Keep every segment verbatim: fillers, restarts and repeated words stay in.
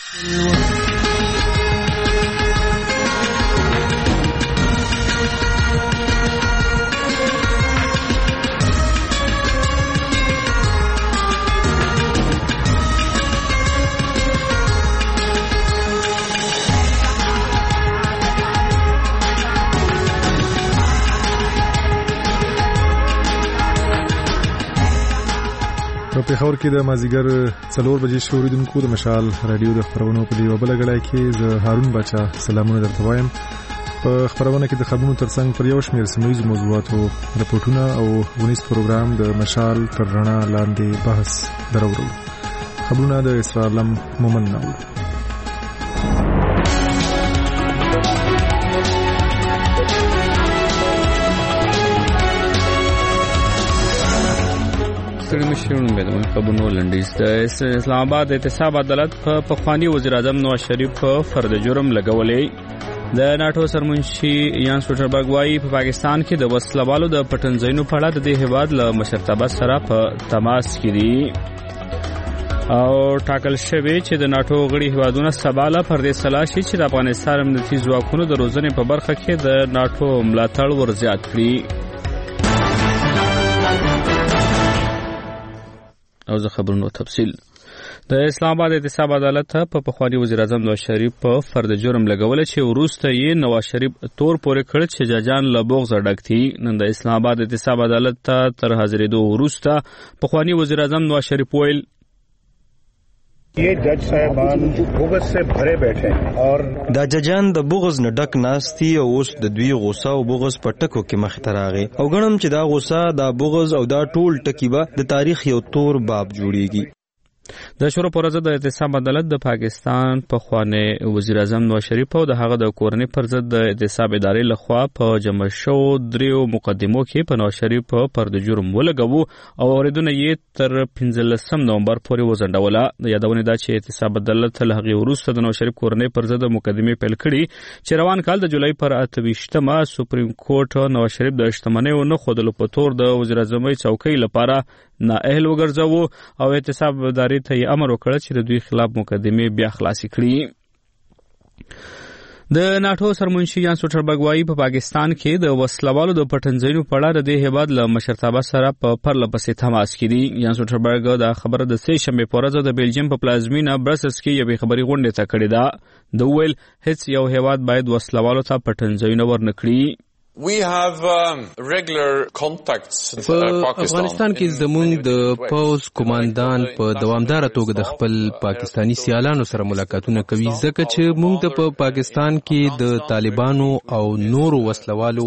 په پېښور کې د مازیګر څلور بجې شوریدونکو د مشال رادیو د خبرونو په دیوه بل غړای کې زه هارون بچا سلامونه درته وایم. په خبرونه کې د خبرونو ترڅنګ پر یو شمېر سیمه ییزو موضوعاتو رپورټونه او ونیس پروګرام د مشال تر رڼا لاندې بحث درورو. خبرونه د اسرائیل مومن نو. ستړي مشرونو بدون خبرونو لنډیز د اسلام آباد احتساب عدالت په پخوانی وزیر اعظم نواز شریف په فرد جرم لګولې. د ناټو سرمنشي یان سټربرګ وايي په پاکستان کې د وسلوالو د پټنځینو په اړه د دې هیواد له مشرتابه سره په تماس کې دي او ټاکل شوی چې د ناټو غړي هیوادونه سباله پر دې سلا شي چې د افغانستان امنیتي ځواکونو د روزنې په برخه کې د ناټو ملاتړ ورزیات کړي. او زه خبرونو تفصیل. د اسلام آباد احتساب عدالت په پخوانی وزیر اعظم نواز شریف په فرد جرم لګول چې وروسته یې نواز شریف تور پورې کړ چې ججان له بغض ډک دي. نن د اسلام آباد احتساب عدالت ته تر حاضرېدو وروسته پخوانی وزیر اعظم نواز شریف ویل ये जज साहबान बغض से भरे बैठे हैं और دا ججان د بغض نه ډک ناستي او اوس د دوی غوسه او بغض په ټکو کې مخ ته راغی او غنم چې دا غوسه دا بغض او دا ټول ټکی به د تاریخ یو تور باب جوړیږي. د شروع پر ضد د احتساب عدالت د پاکستان په خوانه وزیر اعظم نواز شریف او د هغه د کورنۍ پر ضد د احتساب ادارې لخوا په جمع شو دریو مقدمو کې په نواز شریف په پر د جرم ولګو او اوریدونه یې تر پنځلسم نومبر پورې وزندوله. د یادونه دا چې احتساب عدالت له هغه وروسته د نواز شریف کورنۍ پر ضد مقدمه پیل کړي چې روان کال د جولای پر اته ویشتمه سپریم کورټ نواز شریف د شتمنۍ نه خودلو په تور د وزیر اعظم چوکۍ لپاره نااهل وګرځاوه او احتساب ادارې ته یې امر وکړ چې د دوی خلاف مقدمه بیا خلاصې کړي. د ناټو سرمنشي یان سټربرګ وايي په پاکستان کې د وسلوالو د پټنځینو په اړه د هیواد له مشرتابه سره په پرله پسې تماس کې دي. یان سټربرګ دا خبره د سې شنبه په ورځ د بیلجیم په پلازمینه برسلز کې یوې خبري غونډې ته کړې ده. د ویل هیڅ یو هیواد باید وسلوالو ته پټنځینو ورنکړي. We have um, regular contacts in افغانستان کې زموږ د پوز کمانډان په دوامداره توګه د خپل پاکستانی سیالانو سره ملاقاتونه کوي ځکه چې موږ د په پاکستان کې د طالبانو او نورو وسلوالو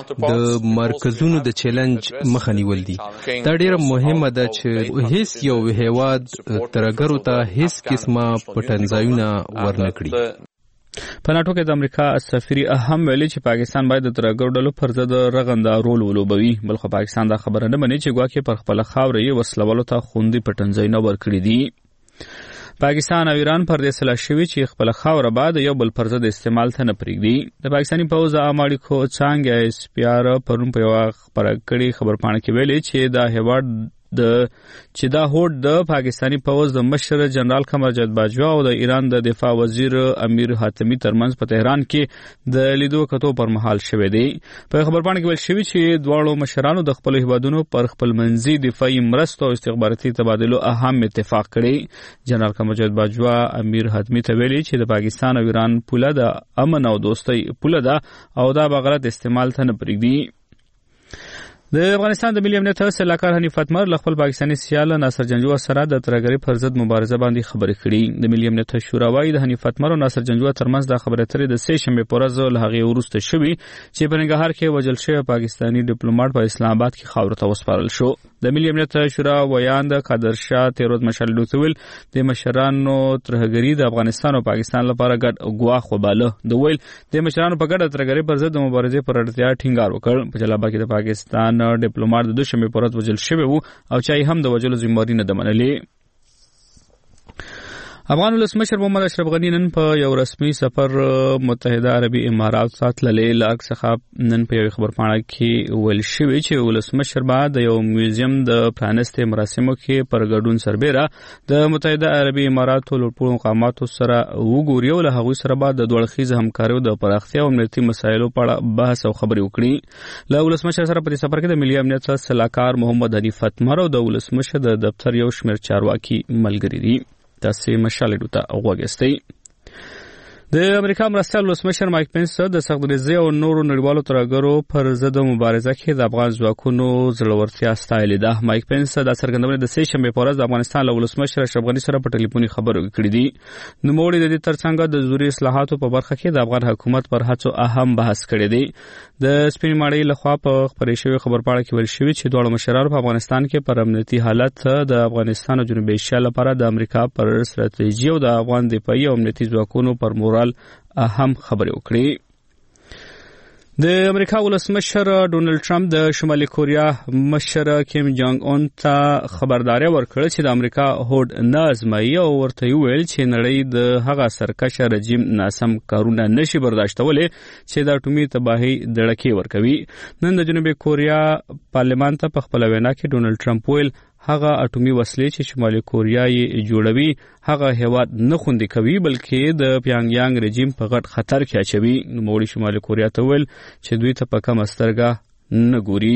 د مرکزونو د چیلنج مخه نیول دي. دا ډیره مهمه ده چې هیڅ یو هیواد ترګرو ته هیڅ قسمه پټنځایونه ورنکړي. په ناټو کې د امریکا سفیر اهم ویلي چې پاکستان باید د ترګرو ډلو پر ضد رغنده رول ولوبوي. بلخو پاکستان دا خبره نه مني چې ګواکې پر خپل خاوره یې وسلوالو ته خوندي پټنځای نه ورکړي دي. پاکستان او ایران پر دې سلا شوي چې خپل خاوره بعد یو بل پر ضد استعمال ته نه پرېږدي. د پاکستاني پوځ عام اړیکو څانګه ایس پی آر پرون په یوه خبره کړې خبرپاڼه کې ویلي چې دا هیواد د چې دا هوډ د پاکستانی پوځ د مشر جنرال قمر جاوید باجوا او د ایران د دفاع وزیر امیر حاتمی ترمنځ په تهران کې د لیدو کتو پر مهال شوه دی. په خبرپاڼه کې ویل شوی چې دواړو مشرانو د خپل هیوادونو پر خپل منځي دفاعي مرستو او استخباراتي تبادلو اهم اتفاق کړی. جنرال قمر جاوید باجوا امیر حاتمی ته ویلي چې د پاکستان او ایران پوله د امن او دوستۍ پوله ده او دا بغرض استعمال ته نه پرېږدي. د افغانستان د ملي امنیت سلاکار حنیف اتمر له خپل پاکستاني سیال ناصر جنجوه سره د ترګرۍ پر ضد مبارزه باندې خبرې کړې. د ملي امنیت شورا وايي د حنیف اتمر او ناصر جنجوه ترمنځ د خبرې اترې د سې شنبه په ورځ له هغې وروسته شوي چې په ننګرهار کې وژل شوی پاکستاني ډیپلوماټ په اسلام آباد کې خاورو ته وسپارل شو. د ملي امنیت شورا ویاند قادر شاه تیروز مشال لوتویل د مشرانو ترګرۍ د افغانستان او پاکستان لپاره ګډ ګواښ وباله. د ویل د مشرانو په ګډه ترګرۍ پر ضد د مبارزې پر اړتیا ټینګار وکړ. په جلال آباد کې د پاکستان ډیپلوماټ د دوشنبه په ورځ وژل شوی و او چا یې هم د وژلو ذمہواري نه ده منلې. افغان ولسمشر محمد اشرف غنی نن په یو رسمي سفر متحده عربي امارات ته تللی لاک څخه نن په یو خبرپاڼه کې ویل شوی چې ولسمشر بعد د یو میوزیم د پرانستې مراسمو کې پر ګډون سربېره د متحده عربي اماراتو لوړپوړو مقاماتو سره وګوري او له هغوی سره بعد د دوه اړخیزه همکاریو د پراختیا او امنیتي مسایلو په اړه بحث او خبرې وکړي. له ولسمشر سره په دې سفر کې د ملي امنیت سلاکار محمد حنیف فتمر او د ولسمشر د دفتر یو شمېر چارواکي ملګري دي. تاسې مشالې ته غوږ د امریکا مرستیال ولسمشر مایک پنس د سختدریزۍ او نورو نړیوالو ترهګرو پر ضد مبارزه کې د افغان ځواکونو زړورتیا ستایلې ده. مایک پنس د څرګندونې د سې شنبې په ورځ د افغانستان له ولسمشر اشرف غني سره په ټلیفوني خبرو کړې دي. نوموړي د دې ترڅنګ د زوري اصلاحاتو په برخه کې د افغان حکومت پر هڅو اهم بحث کړی دی. د سپین ماڼۍ لخوا په خپرې شوې خبرپاڼه کې ویل شوي چې دواړو مشرانو په افغانستان کې پر امنیتي حالت د افغانستان او جنوبي ایشیا لپاره د امریکا پر ستراتیژي او د افغان دفاعي او امنیتي ځواکونو پر مورال اهم خبرې وکړي. د امریکا ولسمشر ډونالد ټرمپ د شمالي کوریا مشر کیم جانګ اون ته خبرداري ورکړه چې د امریکا هوډ نه ازمایي او ورته ویل چې نړۍ د هغه سرکشه رژیم ناسم کارونه نشي برداشتولی چې د اټومي تباهي دړکې ورکوي. نن د جنوبي کوریا پارلمان ته په خپل وینا کې ډونالد ټرمپ ویل هغه اټومي وسلې چې شمالي کوریا یې جوړوي هغه هیواد نه خوندي کوي بلکې د پیانګ یانګ رژیم په غټ خطر کې اچوي. نوموړي شمالي کوریا ته ویل چې دوی ته په کمه سترګه نه ګوري.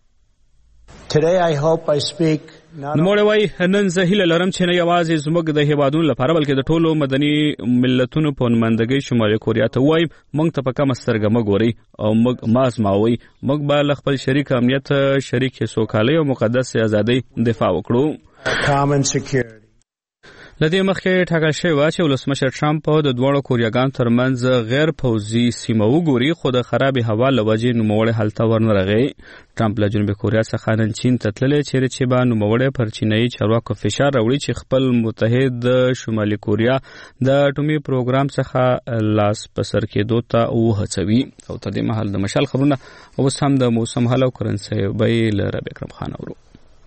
نوموړی وایي نن زه هیله لرم چې نه یوازې زموږ د هیوادونو لپاره بلکې د ټولو مدني ملتونو په نمایندګۍ شمالي کوریا ته وایم موږ ته په کمه سترګه مه ګورئ او موږ مه ازماوئ. موږ به له خپل شریک امنیت شریک سوکالۍ او مقدس ازادۍ دفاع وکړو. لدې مخکې ټاکل شوی و چې ولسمشر ټرمپ د دواړو کوریاګانو ترمنځ غیر پوځي سیمه وګوري خو د خرابې هوا له وجې نوموړی هلته ورنه رغی. ټرمپ له جنوبي کوریا څخه نن چین ته تللی چیرې چې به نوموړی پر چینایي چارواکو فشار راوړي چې خپل متحد شمالي کوریا د اټومي پروګرام څخه لاس په سر کېدو ته وهڅوي. او تر دې مهال د مشال خبرونه اوس هم د موسم حال او کرنسۍ بیې له ربیع اکرم خان اورو.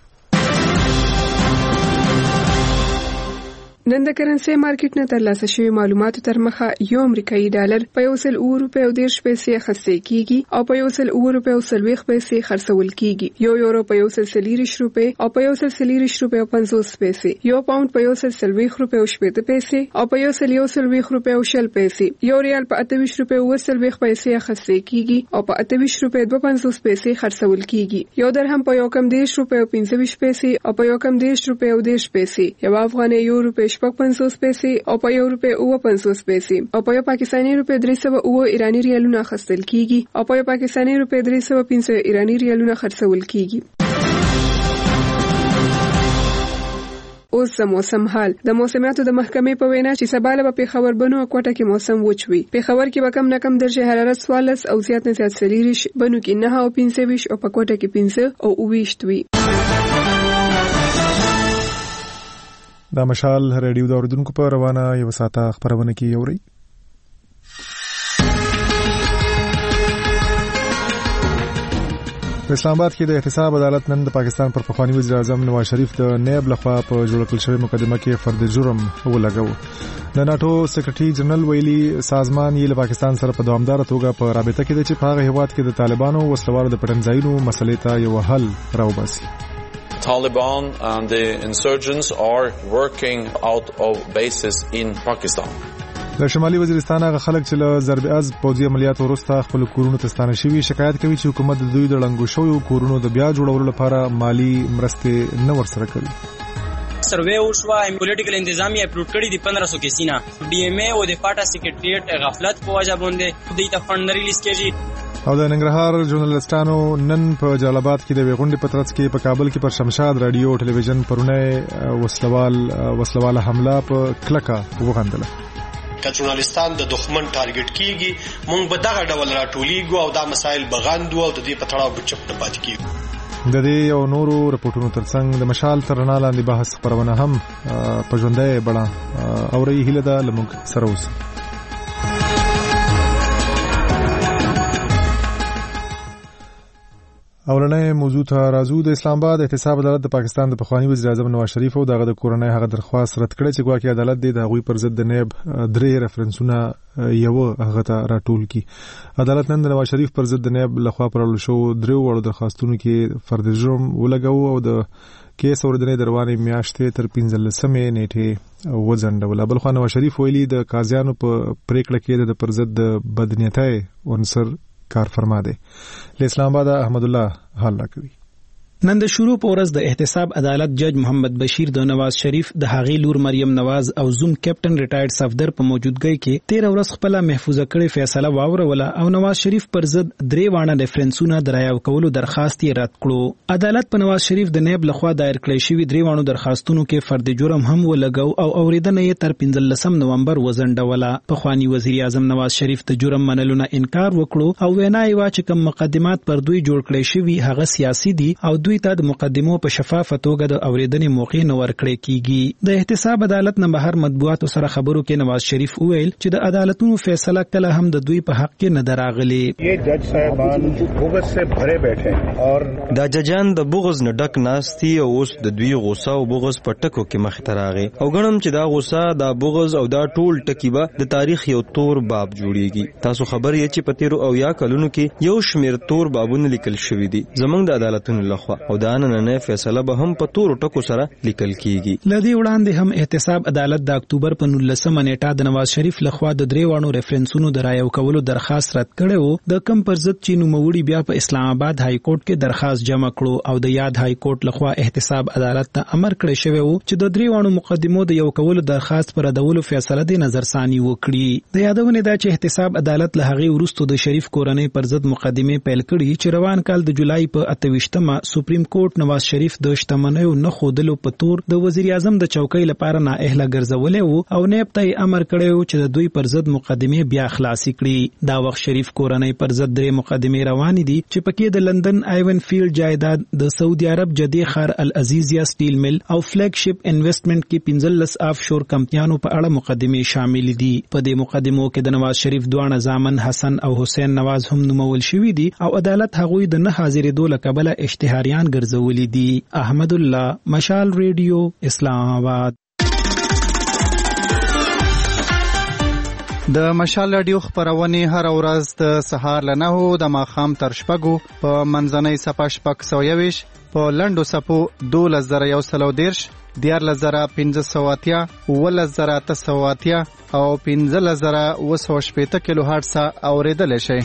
نن د کرنسۍ مارکیټ نه ترلاسه شوي معلوماتو تر مخه یو امریکایي ډالر په یو سل اوه روپۍ او دېرش پیسې اخیستل کیږي او په یو سل اوه روپۍ او څلوېښت پیسې خرڅول کیږي. یو یورو په یو سل څلېرویشت روپۍ او په یو سل څلېرویشت روپۍ او پنځوس پیسې، یو پاونډ په یو سل څلوېښت روپۍ او شپېته پیسې او په یو سل یو څلوېښت روپۍ او شل پیسې، یو ریال په اته ویشت روپۍ او اوه څلوېښت پیسې اخیستل کیږي او په اته ویشت روپۍ دوه پنځوس پیسې خرڅول کیږي. یو درهم په یو کم دېرش روپۍ او پنځه ویشت پیسې او په یو کم دېرش روپۍ او دېرش پیسې، یو افغانۍ یو روپۍ شپږ پنځوس پیسې او په یو روپۍ اوه پنځوس پیسې او په یو پاکستاني روپۍ درې سوه اوه ایراني ریالونه اخیستل کیږي او په یو پاکستاني روپۍ درې سوه پنځه ایراني ریالونه خرڅول کیږي. اوس د موسم حال. د موسمیاتو د محکمې په وینا چې سبا له پېښور بنو او کوټه کې موسم وچ وي. پېښور کې به کم نه کم درجه حرارت څوارلس او زیات نه زیات څلېرویشت، بنو کې نهه او پنځه ویشت او په کوټه کې پنځه او اوه ویشت وي. دا مشال ریډیو د اوریدونکو په روانه یو ساعته خبرونه کې اوري. په اسلام آباد کې د احتساب عدالت نن د پاکستان پر پخوانی وزیر اعظم نواز شریف د نیب لخوا په جوړ کړل شوی مقدمه کې فرد جرم ولګاو. د ناتو سیکریټري جنرال ویلي سازمان یې له پاکستان سره په دوامداره توګه په رابطه کې دی چې په هغه هیواد کې د طالبانو وسلوالو د پټنځایونو مسلې ته یو حل راوباسي. Taliban and the insurgents are working out of bases in Pakistan. د شمالي وزیرستان هغه خلک چې له ضرب از پوځي عملیاتو وروسته خپل کورونو ته ستانه شوي شکایت کوي چې حکومت د دوی د ړنګو شویو کورونو د بیا جوړولو لپاره مالی مرستې نه ورسره کوي. سروے وشوه پولیټیکل انتظامیه اپروډ کړی دی پندرہ سو کیسونه ډي ایم اي او د پاټا سیکریټریټ غفلت په وجه باندې دوی ته فند ریلیز کیږي. او د ننګرهار ژورنالستانو نن په جلال آباد کې د ویغونډې په ترڅ کې په کابل کې پر شمشاد رادیو او ټلویزیون پرونه وسلوال وسلواله حمله په کلکه وغندله. که ژورنالستان د دښمن ټارګټ کیږي مونږ به دغه ډول راټولیږو او دا مسایل بغاندو او د دې په تړاو چپ نه پاتې کیږو. د دې او نورو رپورټونو ترڅنګ د مشال تر رڼا لاندې بحث خبرونه هم په ژوندۍ بڼه اوري. هیله ده له موږ سره اوسئ. اولنې موضوع ته راځو. د اسلام آباد احتساب عدالت د پاکستان د پخوانی وزیر اعظم نواز شریف او دغه د کورنۍ هغه درخواست رد کړی چې ګواکې عدالت د هغوی پر ضد د نیب درې ریفرنسونه یو هغه ته راټول کی. عدالت نن د نواز شریف پر ضد د نیب لخوا پرول شو درې وړو درخواستونو کې فرد جرم ولګاو او د کیس اوریدنې دروانې میاشتې تر پنځلسمې نیټې وځنډول. بل خو نواز شریف ویلي د قاضیانو په پریکړه کې د پر ضد د بدنیتۍ عنصر کار فرما دی. له اسلام آباد احمد الله حال راکوي. نن د شروع په ورځ د احتساب عدالت جج محمد بشیر د نواز شریف د هغې لور مریم نواز او زوم کیپټن ریټایرډ صفدر په موجودګۍ کې تیر ورځ خپل محفوظه کړې فیصله واوروله او نواز شریف پر ضد درې وانه ریفرنسونه درایو کولو درخواست یې رد کړو. عدالت په نواز شریف د نیب لخوا دایر کړی شوی درې وانه درخواستونو کې فرد جرم هم ولګاو او اوریدنه یې تر پنځلسم نومبر وځنډوله. پخوانی وزیر اعظم نواز شریف د جرم منلو نه انکار وکړو او وینا یې وا چې کوم مقدمات پر دوی جوړ کړی شوی هغه سیاسي دي او دوی ته د مقدمو په شفافه توګه د اوریدنې موقع نه ورکړې کیږي. د احتساب عدالت نه بهر مطبوعاتو سره خبرو کې نواز شریف وویل چې د عدالتونو فیصله کله هم د دوی په حق کې نه دراغلي. یہ جج صاحبان بغض سے بھرے بیٹھے اور دا ججان د بغض نه ډک ناستي او اوس د دوی غوسه او بغض په ټکو کې مخ ته راغی او ګڼم چې دا غوسه دا بغض او دا ټول ټکی به د تاریخ یو تور باب جوړیږي. تاسو خبر یې چې په تیرو او یا کلونو کې یو شمیر تور بابونه لیکل شوی دي زمونږ د عدالتونو لخوا او دا نن فیصله به هم په تور ټکو سره لیکل کیږي. لدی وړاندې هم احتساب عدالت د اکتوبر په نولسمه نیټه د نواز شریف لخوا د درې وانو ریفرنسونو درایو کولو درخواست رد کړو. د کم پر ضد چې نوموړي بیا په اسلام آباد های کورټ کې درخواست جمع کړو او د یاد های کورټ لخوا احتساب عدالت ته امر کړی شوی و چې د درې وانو مقدمو د یو کولو درخواست پر ردولو فیصله د نظرثانی وکړي. د یادونه ده چې احتساب عدالت له هغې وروسته د شریف کورنۍ پر ضد مقدمه پیل کړي چې روان کال د جولای په اته ویشتمه سپریم کورټ نواز شریف د شتمنیو نه خودلو په تور د وزیر اعظم د چوکۍ لپاره نااهله ګرځولې وو او نیب ته امر کړی و چې د دوی پر ضد مقدمه بیا خلاصې کړي. دا وخت شریف کورنۍ پر ضد درې مقدمه روانې دي چې پکې د لندن آیون فیلډ جایداد د سعودي عرب جدي خار العزیزیا سټیل مل او فلیګ شپ انویسټمنټ کې پنځلس آف شور کمپنیانو په اړه مقدمه شامل دي. په دې مقدمو کې د نواز شریف دوه زامن حسن او حسین نواز هم نومول شوی دي او عدالت هغوی د نه حاضرېدو له کبله اشتهاریان ګرځولي دي. احمد الله، مشال ریډیو، اسلام آباد. د مشال رادیو خبرونه هر ورځ د سهار له نهو د ماښام تر شپږو په منځنۍ صفه شپږ سوه یویشت په لنډو صفو دولس زره یو سل او دېرش دیارلس زره پنځه سوه اتیا اوولس زره اته سوه اتیا او پنځلس زره اوه سوه شپېته کیلو هرټز اورېدلی شئ.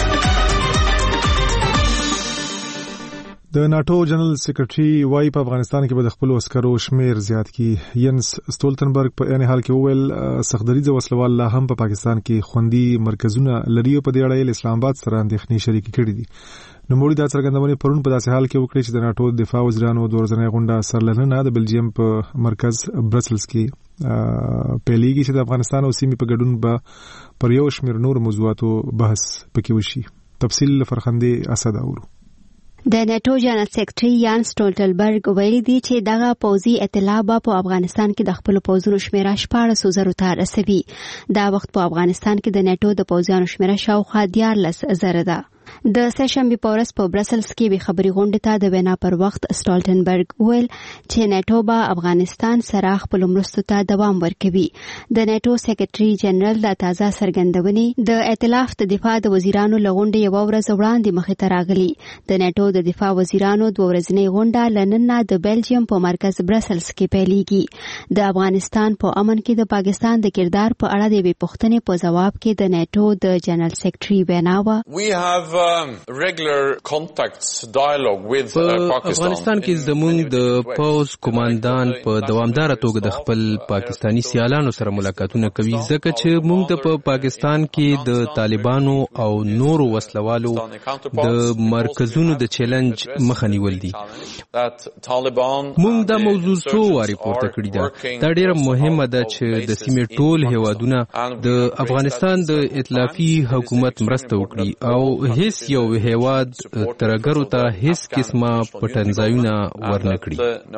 د ناتو جنرال سیکریټري وايي په افغانستان کې به د خپل عسکرو شمیر زیات کی. ینس سټولټنبرګ په یعنی حال کې وویل سختدریځ وسلوال لا هم په پاکستان کې خوندي مرکزونه لري او په دې اړه اسلام آباد سره اندېښنې شریکې کړې دي. نوموړي دا څرګندونه پرون په داسې حال کې وکړه چې د ناتو دفاع وزیرانو د ورځنۍ غونډه سرلننه د بلجیم په مرکز برسلز کې پیلېږي چې د افغانستان او سیمې په ګډون به پر یو شمیر نور موضوعاتو بحث پکې وشي. تفصیل فرخندې اسد اورو. د نیټو جنرال سیکریټري یان سټولټنبرګ ویلي دی چې دغه پوځي اطلاع به په افغانستان کې د خپل پوځونو شمیره شپاړس زره ته رسوي. دا وخت په افغانستان کې د نیټو د پوځیانو شمیره شاوخوا دیارلس زره ده. د سشنبه په ورځ په برسلز کې به خبري غونډه ته د وینا پر وخت سټولټنبرګ ویل چې نیټو به افغانستان سره خپل مرستو ته دوام ورکوي. د نیټو سیکریټري جنرال د تازه سرګندونې د ائتلاف د دفاع د وزیرانو لغونډه یو ورځ وړاندې مخې ته راغلي. د نیټو د دفاع وزیرانو د ورځنۍ غونډه لنن د بلجیم په مرکز برسلز کې پیلېږي. د افغانستان په امن کې د پاکستان د کردار په اړه د وی پوښتنې په جواب کې د نیټو د جنرال سیکریټري وینا و. Um, regular contacts dialogue with uh, Pakistan. افغانستان کې زموږ د پوز کمانډان په دوامدار توګه د خپل پاکستانی سیالانو سره ملاقاتونه کوي ځکه چې موږ د په پاکستان کې د طالبانو او نورو وسلوالو د مرکزونو د چیلنج مخه نیول دي. موږ دا موضوع څو واري پورته کړې ده. دا ډیره مهمه ده چې د سیمې ټول هیوادونه د افغانستان د ائتلافي حکومت مرسته وکړي او هیڅ هیڅ یو هیواد ترګرو ته هیڅ قسمه پټنځایونه ورنکړي.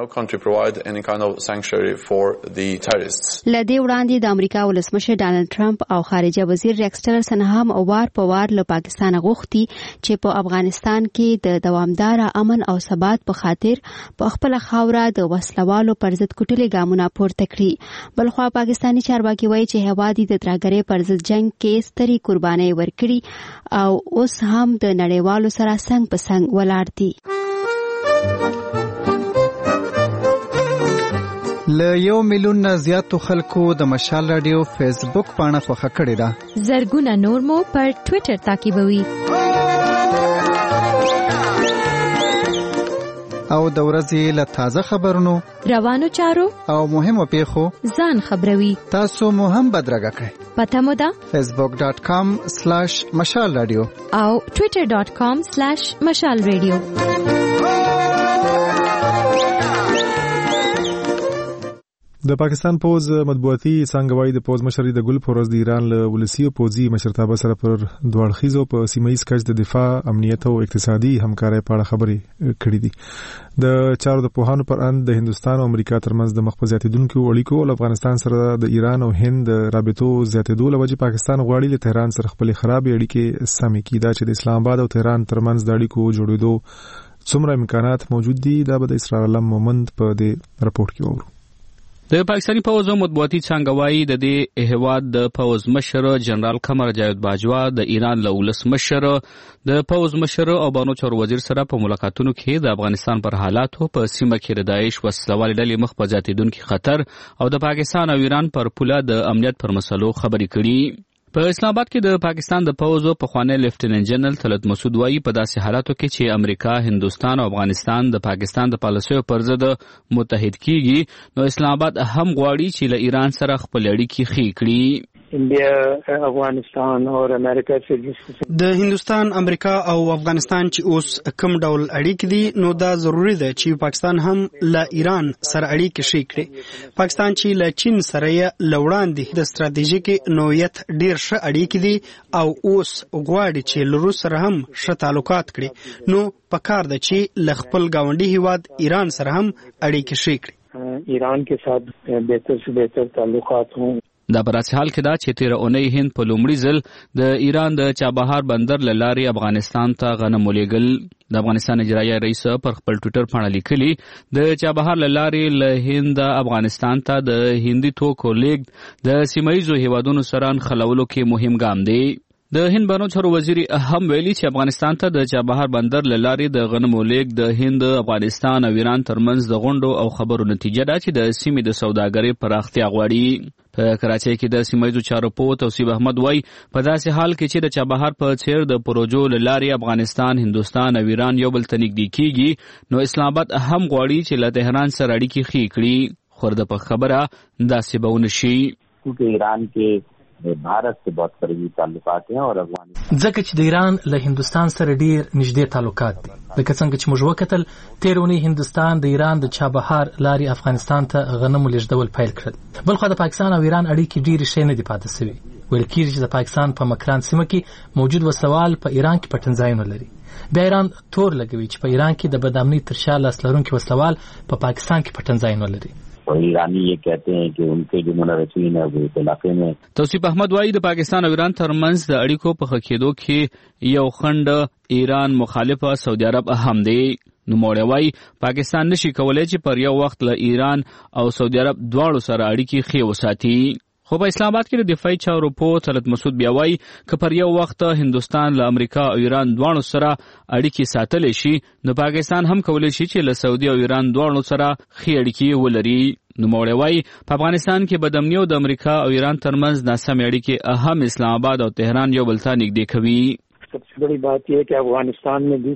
لدې وړاندې د امریکا ولسمشر ډانلډ ټرمپ او خارجه وزیر ریکس ټیلرسن هم وار په وار له پاکستان غوښتي چې په افغانستان کې د دوامدار امن او ثبات په خاطر په خپل خاوره د وسلوالو پر ضد کوټلې ګامونه پورته کړي. بلخوا پاکستانی چارواکي وایي چې هیواد د ترګرې پر ضد جنگ کې ستري قرباني ورکړي او اوس هم د نړیوالو سره څنګ په څنګ ولاړ دي. له یو میلیون نه زیاتو خلکو د مشال رادیو فیسبوک پاڼه خوښه کړې ده. زرګونه نور مو پر ټوئیټر تعقیبوي. او د ورځې له تازه خبرونو، روانو چارو او مهمو پیښو ځان خبروي. تاسو مو هم بدرګه کړئ. پته مو ده فیسبوک ډاټ کام سلاش مشال رادیو او ټوئیټر ډاټ کام سلاش مشال رادیو. د پاکستان پوز مطبوعاتي څنګه وایي د پوز مشر د ګل پورز د ایران له ولسی پوزي مشرتابه سره پر دوړخیزو په سیمایي کچ د دفاع، امنیت او اقتصادي همکارۍ په اړه خبرې کړې دي. د چارو د پوهانو پر اند د هندستان او امریکا ترمنځ د مخبزاتیدونکو اړیکو او افغانستان سره د ایران او هند رابطو زیاتېدو لوجه پاکستان غواړي له تهران سره خپل خراب اړیکې سمې کړي. دا چې د اسلام آباد او تهران ترمنځ د اړیکو جوړېدو څومره امکانات موجود دي دا به د اسرار علم مومند په دې رپورت کې وورو. د پاکستاني پوز مطبوعاتي څنګه وایي د دې هیواد د پوز مشر جنرال قمر جاوید باجوا د ایران له ولس مشر د پوز مشر او بانو چارو وزیر سره په ملاقاتونو کې د افغانستان پر حالاتو په سیمه کې د داعش وسلوال ډلې مخ په زیاتېدونکي خطر او د پاکستان او ایران پر پوله د امنیت پر مسلو خبرې کړي. په اسلام آباد کې د پاکستان د پوز او پخوانی لیفټیننټ جنرال طلعت مسعود وایي په داسې حالاتو کې چې امریکا، هندستان او افغانستان د پاکستان د پالیسیو پر ضد متحد کیږي، نو اسلام آباد هم غواړي چې له ایران سره خپل اړیکې ښې کړي. انډیا، افغانستان او امریکا چې د هندستان، امریکا او افغانستان چې اوس کوم ډول اړیکې دي، نو دا ضروری ده چې پاکستان هم له ایران سره اړیکې ښې کړي. پاکستان چې له چین سره یې لوړاندې د ستراتیژیک نوعیت ډیر ښه اړیکې دي او اوس غواړي چې له روس سره هم ښه تعلقات کړي، نو پکار ده چې له خپل ګاونډي هیواد ایران سره هم اړیکې ښې کړي. ایران کې سات بهتر سے بهتر تعلقات هوں. دا په داسې حال کې دا چې تیره اونۍ هند په لومړي ځل د ایران د چابهار بندر له لارې افغانستان ته غنم ولېږل. د افغانستان اجرایه رئیس پر خپل ټویټر باندې لیکلي د چابهار له لارې له هند افغانستان ته د هندي توکو لیږد د سیمایي هیوادونو سره نښلولو کې مهم ګام دی. د هند بانو چارو وزیر هم ویلي چې افغانستان ته د چابهار بندر له لارې د غنمو لیږد د هند، افغانستان او ایران ترمنځ د غونډو او خبرو نتیجه ده چې د سیمې د سوداګرۍ پراختیا غواړي. په کراچۍ کې د سیمایي چارو پوه توصیف احمد وایي په داسې حال کې چې د چابهار په څیر د پروژو له لارې افغانستان، هندوستان او ایران یو بل ته نږدې کیږي، نو اسلام آباد هم غواړي چې له تهران سره اړیکې ښې کړي. خو د په خبره داسې به ونه شي چې ایران کې भारत से बहुत करीबी ताल्लुकात हैं और अफगानिस्तान ځکه چې د ایران له هندستان سره ډیر نږدې تعلقات دي. لکه څنګه چې موږ وکتل تیرونی هندستان د ایران د چابهار لارې افغانستان ته غنمو لیږدول پیل کړل. بلخو د پاکستان او ایران اړیکې ډیر ښې نه دي پاتې شوي. ویل کېږي چې د پاکستان په مکران سیمه کې موجود وسوال په ایران کې پټنځایونه لري. بیا ایران تور لګوي چې په ایران کې د بدامنۍ تر شا لاس لرونکي وسوال په پاکستان کې پټنځایونه لري. ایرانی یہ کہتے ہیں کہ ان کے جو منورثین ہیں وہ علاقے میں. توصیف احمد وایي د پاکستان او ایران ترمنځ د اړیکو په ښه کېدو کې یو خنډ ایران مخالفه سعودي عرب اهم دی. نوموړی وایي پاکستان نشي کولی چې پر یو وخت له ایران او سعودي عرب دواړو سره اړیکې ښې وساتي. خو په اسلام آباد کې د دفاعي چارو پوه طلعت مسعود بیا وایي که پر یو وخت هندوستان له امریکا او ایران دواړو سره اړیکې ساتلی شي، نو پاکستان هم کولی شي چې له سعودي او ایران دواړو سره ښې اړیکې ولري. نوموړی وایي په افغانستان کې بدامني او د امریکا او ایران ترمنځ ناسمې اړیکې اهم اسلام آباد او تهران یو بل ته نږدې کوي. सबसे बड़ी बात यह है कि अफगानिस्तान में भी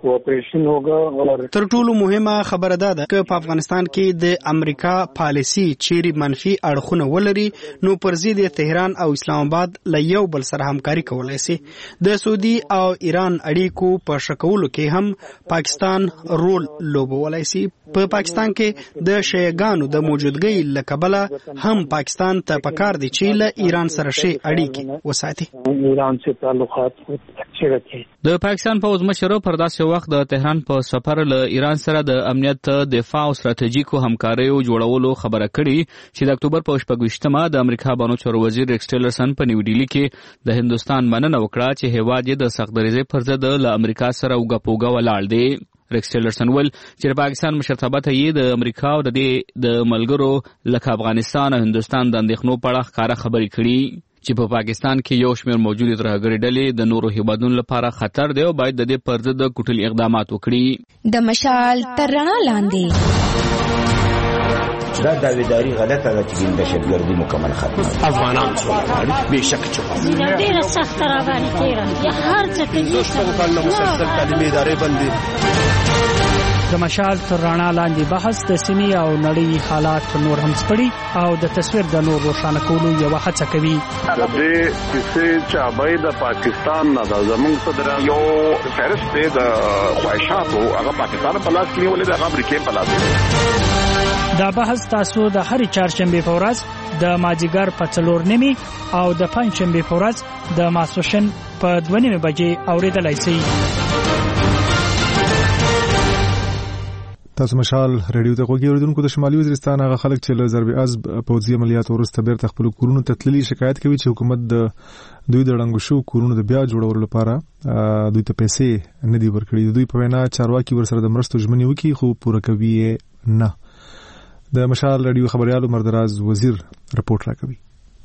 कोऑपरेशन होगा और تر ټولو مهمه خبره ده ده چې په افغانستان کې د امریکا پالیسی چیرې منفي اړخونه ولري نو پر ضد تهران او اسلام آباد له یو بل سره همکاري کولای شي. د سعودي او ایران اړیکو په شکولو کې هم پاکستان رول لوبولای شي. په پاکستان کې د شیعاګانو د موجودګۍ له کبله هم پاکستان ته پکار دی چې له ایران سره شي اړیکې وساتي. ایران سره تعلقات اچھے رکھے. د پاکستان پوز مشر پر داسې وخت د تهران په سفر له ایران سره د امنیت دفاع او ستراتیژیکو همکاریو جوړولو خبره کړې چې د اکتوبر په شپږویشتمه د امریکا بانو چارو وزیر ریکس ټیلرسن په نیو ډیلی کې د هندستان مننه وکړه چې هیواد یې د سخت دریزې پر ضد له امریکا سره وګپوګه ولاړ دی. ریکس ټیلرسن ول چې پاکستان مشرتابه ته یې د امریکا او د د ملګرو لکه افغانستان او هندستان د اندېښنو په اړه ښکاره خبرې کړي چې په پاکستان کې یو شمېر موجودې ترهګرې ډلې د نورو هیوادونو لپاره خطر دی او باید د دې پر ضد کوټلي اقدامات وکړي. د مشال تر رڼا لاندې دا داویداری غلطه ده چې د دهشتګردي مکمل ختمه افغانان څو به شک چې ډیره سخت راغلي تیرا یا هر څه کې څو کال مسلسل تعلیمي ادارې بندي. د مشال تر رڼا لاندې بحث د سیمې او نړۍ حالات نور هم سپړي او د تصویر د نور روښانه کولو یو هڅه کوي. د دې کیسې چې ابای د پاکستان نه د زمونږ صدر یو فهرست د خواهشاتو هغه پاکستان په لاس کې ولې د امریکا په لاس. دا بحث تاسو د هر چهارشنبه په ورځ د مازیګر په څلور نیمي او د پنځشنبه په ورځ د ماسوشن په دوه نیمه بجې اوریدلای شئ. تاسو مشال ریډیو ته کوګي اوریدونکو د شمالي وزیرستان هغه خلک چې له ضرب عزب پوځي عملیات ورسته بیرته خپل کورونو ته تللي شکایت کوي چې حکومت د دوی د ړنګو شو کورونو د بیا جوړولو لپاره دوی ته پیسې نه دی ورکړي. دوی په وینا چارواکي ورسره د مرستو ژمنې وکړي خو پوره کوي نه. د مشال ریډیو خبريال مردراز وزیر رپورټ راکوي.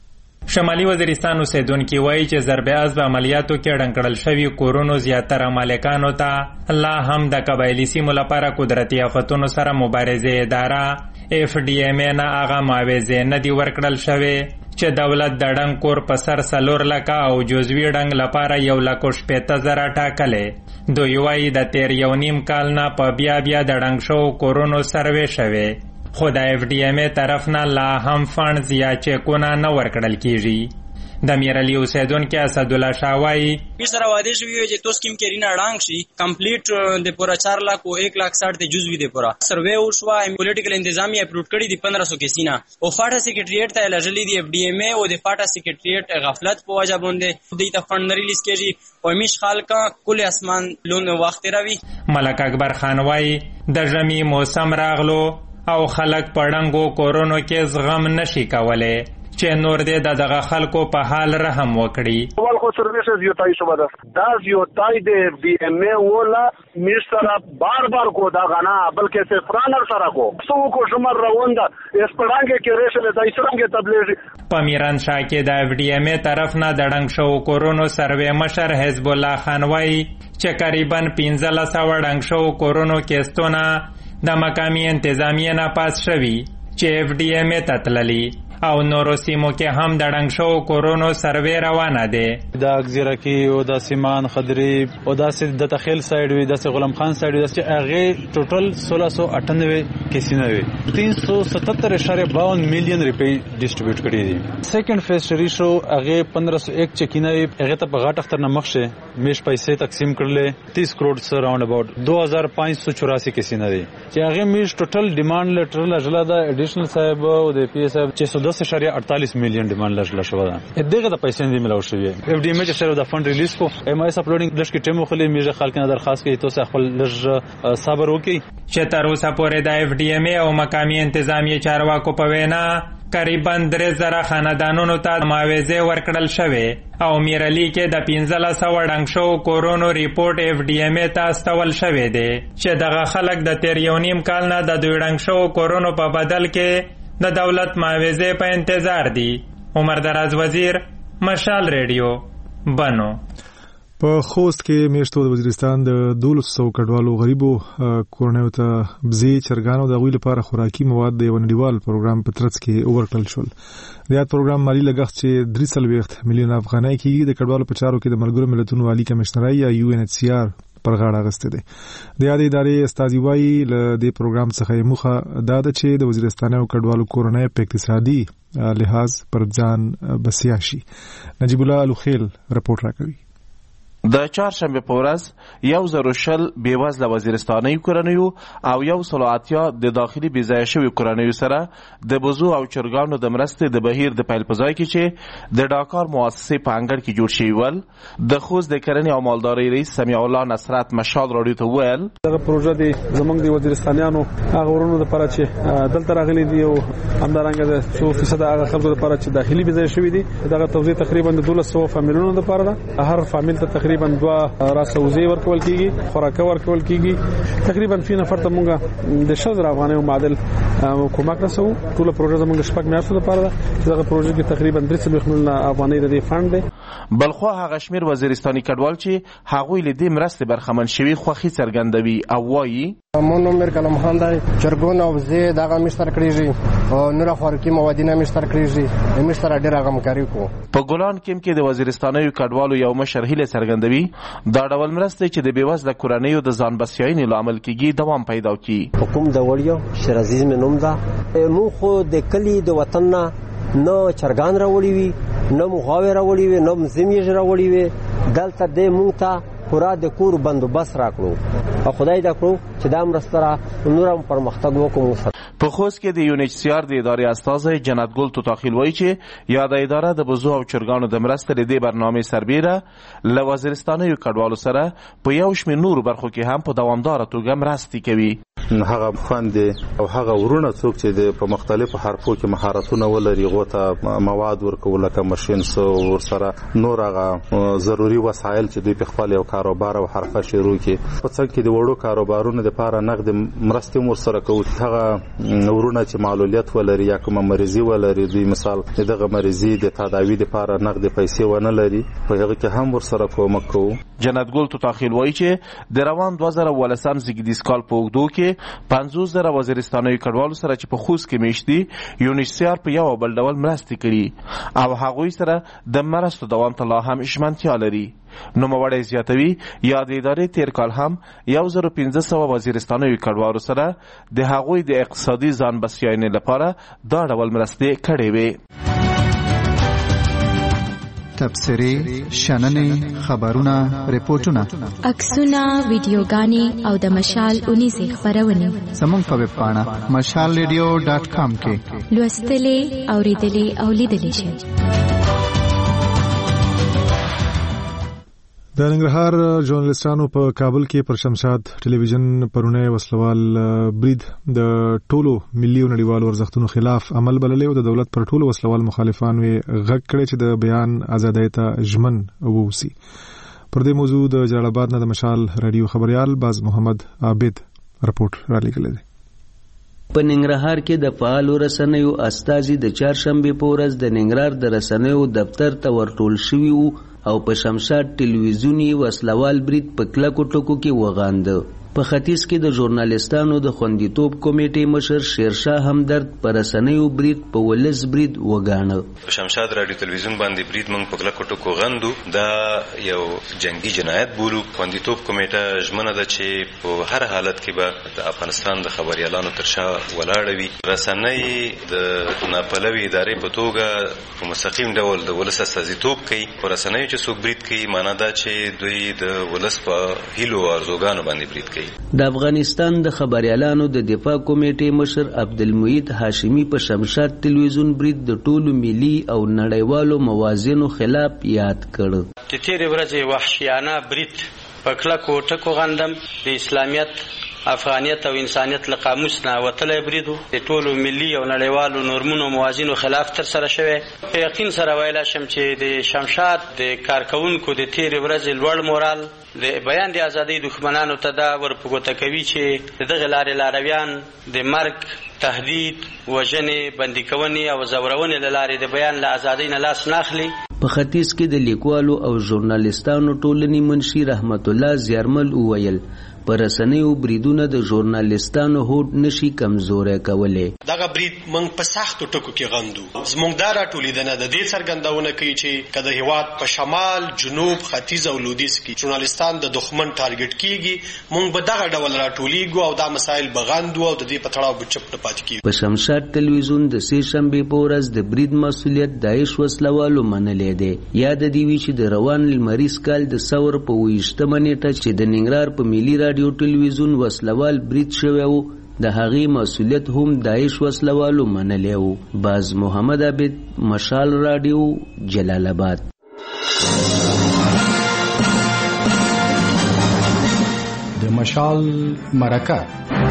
شمالي وزیرستان اوسیدونکو وایي چې ضرب عزب عملیاتو کې ډنګړل شوی کورونو زیاتره مالکانو ته لا هم د قبایلی سیمو لپاره قدرتي آفتونو سره مبارزه اداره اف ډي ام نه هغه معاوضه نه دی ورکړل شوی چې دولت د ډنګ کور په سر سلور لکه او جزوی ډنګ لپاره یو لکه شپېته زره ټاکلې. دوی وایي د تیر یو نیم کال نه په بیا بیا د ډنګ شو کورونو سروې شوی خو د اف ډي ام طرف نه لا هم فنډز یا چیکونه نه ورکړل کیږي. د میرعلی اوسیدونکو اسد الله شاوایی سره واده شوی چې تو سکیم کې رینا ډانګ شي کمپلیټ د پورا چار لاکھ او ایک لاکھ ساٹھ ته جزوی دی پورا سروے او شوا پولیټیکل انتظامی اپلوډ کړی دی پندرہ سو کې سینا او فاټا سیکریټریټ ته لجلی دی اف ډي ام او د فاټا سیکریټریټ غفلت په وجه باندې د ته فند ریلیز کیږي او مش خالقا کل اسمان لون وخت راوي. ملک اکبر خان وای د ژمي موسم راغلو او خلک پړنګو کورونو کې زغم نشي کولای چې نور دې د دغه خلکو په حال رحم وکړي. اول خو سرویسز یو تای شو ده دا یو تای د بی ام ای ولا مستر بار بار کو دا غنا بلکې سے فرانر سره کو سو کو شمر روانده اس پړنګ کې ریشل د اسرنګ تبلیغ په میران شاه کې د اف ډي ام ای طرف نه د ډنګ شو کورونو سروې مشر حزب الله خان وای چې قریبا پنځه سوه ډنګ شو کورونو کې ستونه د مقامی انتظامیه نه پاس شوی چې اف ډي ام ای ته تللی او نورو سیمو کې هم د ډنګ شو کورونو سروې روانه ده. د اگزیرکی او د سیمان خضری او د د تخیل سایډ وی د غلام خان سایډ وی د هغه ټوټل سولہ سو اٹھانوے کیسونه وی تین سو ستتر اشاریه باون میلیون روپی ډیسټریبیوټ کړي دي. سیکنډ فیز شری شو هغه پندرہ سو ایک چکینه وی هغه ته په غاټ اختر نه مخشه میش پیسې تقسیم کړل تیس کروڑ سره راوند اباوت دو هزار پانچ سو چوراسی کیسونه دي چې هغه میش ټوټل ډیماند لیټرل اجلا د اډیشنل صاحب او د پی ایس صاحب دس اشاریه اڑتالیس میلیون ډیماند لږ شو ده دغه د پیسې نه ملو شوی اف ډي ام چې سره د فند ریلیز کو ایم ایس اپلوډینګ لږ کې ټیم خو میجه خلک نه درخواست کوي تاسو خپل لږ صبر وکړئ چې تر اوسه پورې د اف ډي ام او مقامی انتظامی چارواکو په وینا قریبا درې زره خاندانونو ته معاوضه ورکړل شوې او میرعلی کې د پنځه سوه ډنګ شو کورونو ریپورت اف ډي ام ته استول شوی دی چې دغه خلک د تیر یو نیم کال نه د دوی ډنګ شو کورونو په بدل کې د دولت معاوضه په انتظار دي. عمر دراز وزیر مشال ریډیو بنو. په خوست کې میشتو د وزیرستان د دولس سو کډوالو غریبو کورنیو ته بزی چرګانو د غوی لپاره خوراکي مواد د یو نړیوال پروګرام په ترڅ کې ورکړل شول. د یاد پروګرام مالی لګښت چې درې څلوېښت میلیون افغانۍ کېږي د کډوالو په چارو کې د ملګرو ملتونو عالی کمشنرۍ یا یو ان ایچ سی آر پر غاړه اخیستی دی. د یادې ادارې استازي وایي له دې پروګرام څخه یې موخه دا ده چې د وزیرستان او کډوالو کورنۍ په اقتصادي لحاظ پر ځان بسیا شي. نجیب الله الوخیل رپورټ راکوي. د چهارشنبه په ورځ یو زر شل بېوزله وزیرستاني کورنیو او یو سل اتیا د داخلي بېځایه شویو کورنیو سره د بزو او چرګانو د مرستې د بهیر د پیل په ځای کې چې د ډاکار مؤسسې په انګړ کې جوړ شوي ول. د خوست د کرنې او مالدارۍ رئیس سمیع الله نصرت مشال راډیو ته وویل دغه پروژه د زموږ د وزیرستانیانو هغه ورونو لپاره چې دلته راغلي دي او همدارنګه د څو فیصد هغه خلکو لپاره چې داخلي بېځایه شوي دي دغه توزیع تقریبا د دولس سوه فامیلونو لپاره ده. هر فامیل ته تقریبا دوه راسوزي ورکول کیږي، خوراک ورکول کیږي. تقریبا فی نفر ته مونږه د شل زره افغانۍ معادل کومک رسو. ټول پروژه زموږ شپږ میاشتو لپاره ده چې دغه پروژه کې تقریبا درې څلوېښت میلیونه افغانۍ د دې فند دی. بلخوا هغه شمیر وزیرستاني کډوال چې هغوی له دې مرستې برخمن شوي خوښي څرګندوي او وایي مون عمر کلام خان دی چرګون او زه دغه مشترک کړیږي او نور خوراکي موادینه مشترک کړیږي مشترک ډیر غمکاری کو. په ګولان کې کې د وزیرستاني کډوالو یو مشر هیله څرګندوي دا ډول مرستې چې د بیوزله کورنیو د ځان بسیاینې لامل کیږي دوام پیدا کړي. حکومت د وړیو شیر عزیز مې نوم ده. مو خو د کلی د وطن نه نه چرګان راوړي وي نه مو غاوې راوړي وي نه مزمیږ راوړي وي. دلته د مونږ ته پورا د کور بندوبست راکړو او خدای دا کړو چې دا مرسته را نورم پرمختګ وکړو. په خوست کې د یو ان ایچ سی آر د ادارې استازی جنت ګل توتاخیل وایي چې یاده اداره د بزو او چرګانو د مرستې د دې برنامې سربیره له وزیرستانیو کډوالو سره په یو شمېر نورو برخو کې هم په دوامداره توګه مرستې کوي. هغه خویندې او هغه ورونه څوک چې په مختلفو حرفو کې مهارتونه ولري هغو ته مواد ورکول لکه ماشینس ورسره نور هغه ضروري وسایل چې دوی په خپل یو کاروبار او حرفه شروع کړي. په څنګ کې د وړو کاروبارونو دپاره نقد مرستې هم ورسره کوو. هغه ورونه چې معلولیت ولري یا کومه مریضي ولري دوی مثال دغه مریضي د تداوي دپاره نقد پیسې ونه لري په هغه کې هم ورسره کومک کوو. جنت ګل توتاخیل وایي چې د روان دوه زره اوولسم زیږدیز کال په اوږدو کې پنځوس زره وزیرستانیو کډوالو سره چې په خوست کې میشت دي یو ان ایچ سی آر په یو بل ډول مرستې کړي او هغوی سره د مرستو دوام ته لا هم ژمنتیا لري. نوموړی زیاتوي یا د ادارې تیر کال هم یو زر و پنځه سوه وزیرستانیو کډوالو سره د هغوی د اقتصادي ځان بسیاینې لپاره دا ډول مرستې کړې وې. تبصرې، شننې، خبرونه، ریپورتونه، عکسونه، ویډیوګانې او د مشال اونیزې خپرونې زموږ په ویب پاڼه مشال ریډیو ډاټ کام کې لوستلې، اوریدلې او لیدلې شئ. د ننګرهار ژورنالیستانو په کابل کې پر شمشاد ټلویزیون پرونی وسلوال برید د ټولو ملي او نړیوالو ارزښتونو خلاف عمل بللی او د دولت پر ټولو وسلوال مخالفانو یې غږ کړی چې د بیان ازادۍ ته ژمن واوسي. پر دې موضوع د جلال آباد نه د مشال رادیو خبريال باز محمد عابد رپورټ را لېږلی دی. په ننګرهار کې د فعالو رسنیو استازي د چهارشنبې په ورځ د ننګرهار د رسنیو دفتر ته ورټول شوي وو او په شمشاد ټلویزیوني وسلوال برید په کلکو ټکو کې وغانده. په ختیځ کې د ژورنالیستانو د خوندیتوب کمیټې مشر شیرشاه همدرد په رسنیو برید په ولس برید وګاڼه. په شمشاد رادیو تلویزیون باندې برید موږ په کلکو ټکو غندو. دا یو جنگي جنایت بولو. خوندیتوب کمیټه ژمنه ده چې په هر حالت کې به د افغانستان د خبريالانو تر شا ولاړه وي. رسنۍ د ناپلوي ادارې په توګه په مستقیم ډول د ولس استازیتوب کوي. په رسنیو چې څوک برید کوي معنا دا چې دوی د ولس په هیلو او ارزوګانو باندې برید کوي. د افغانستان د خبريالانو د دفاع کمیټې مشر عبدالمعید هاشمی په شمشاد ټلویزیون برید د ټولو ملي او نړیوالو موازینو خلاف یاد کړ. د تیرې ورځې وحشیانه برید په کلکو ټکو غندم. د اسلامیت، افغانیت او انسانیت له قاموس نه وتلی برید د ټولو ملي او نړیوالو نورمونو موازینو خلاف ترسره شوی. په یقین سره ویلی شم چې د شمشاد د کارکوونکو د تیرې ورځې لوړ مورال د بیان د ازادۍ دښمنانو ته دا ورپګوته کوي چې د دغه لارې لارویان د مرګ، تهدید، وژنې، بندي کونې او ځورونې له لارې د بیان له ازادۍ نه لاس نه اخلي. په ختیځ کې د لیکوالو او ژورنالیستانو ټولنې منشي رحمت الله زیارمل وویل پر رسنیو بریدونه د ژورنالیستانو هوډ نشي کمزوري کولای. دغه برید موږ په سختو ټکو کې غندو. زموږ دا راټولیدنه د دې څرګندونه کوي چې کله هیواد په شمال، جنوب، ختیځ او لویدیځ کې ژورنالیستان د دښمن ټارګټ کیږي، موږ به دغه ډول راټولیږو او دا مسایل بغندو او د دې په تړاو به چپ نه پاتې کیږو. په شمشاد ټلویزیون د سې شنبې په ورځ د برید مسؤلیت داعش وسلوالو منلې دی. یاد دی وی چې د روان لمریز کال د ثور په ویشتمه نیټه چې د ننګرهار په ملي رادیو ټلویزیون وسلوال برید شوی و، د هغې مسؤلیت هم داعش وسلوالو منلی و. باز محمد عابد، مشال رادیو، جلال آباد. د مشال مرکه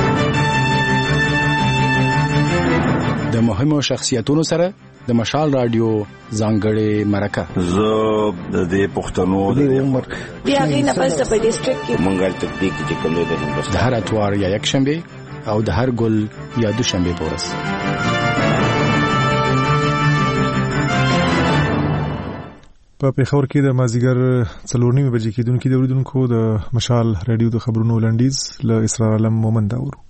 د مهمو شخصیتونو سره د مشال رادیو ځانګړې مرکه. زه د دې پښتنو د عمر بیا غي نه پس په ډیسټریکټ کې مونږه تطبیق چې کوم د هندوستان د هر اتوار یا یک شنبه او د هر ګل یا دو شنبه په ورځ. په پیښور کې د مازیګر څلور نیمې بجې کېدونکو د اوریدونکو د مشال رادیو د خبرونو لنډیز له اسرار عالم مومند اورو.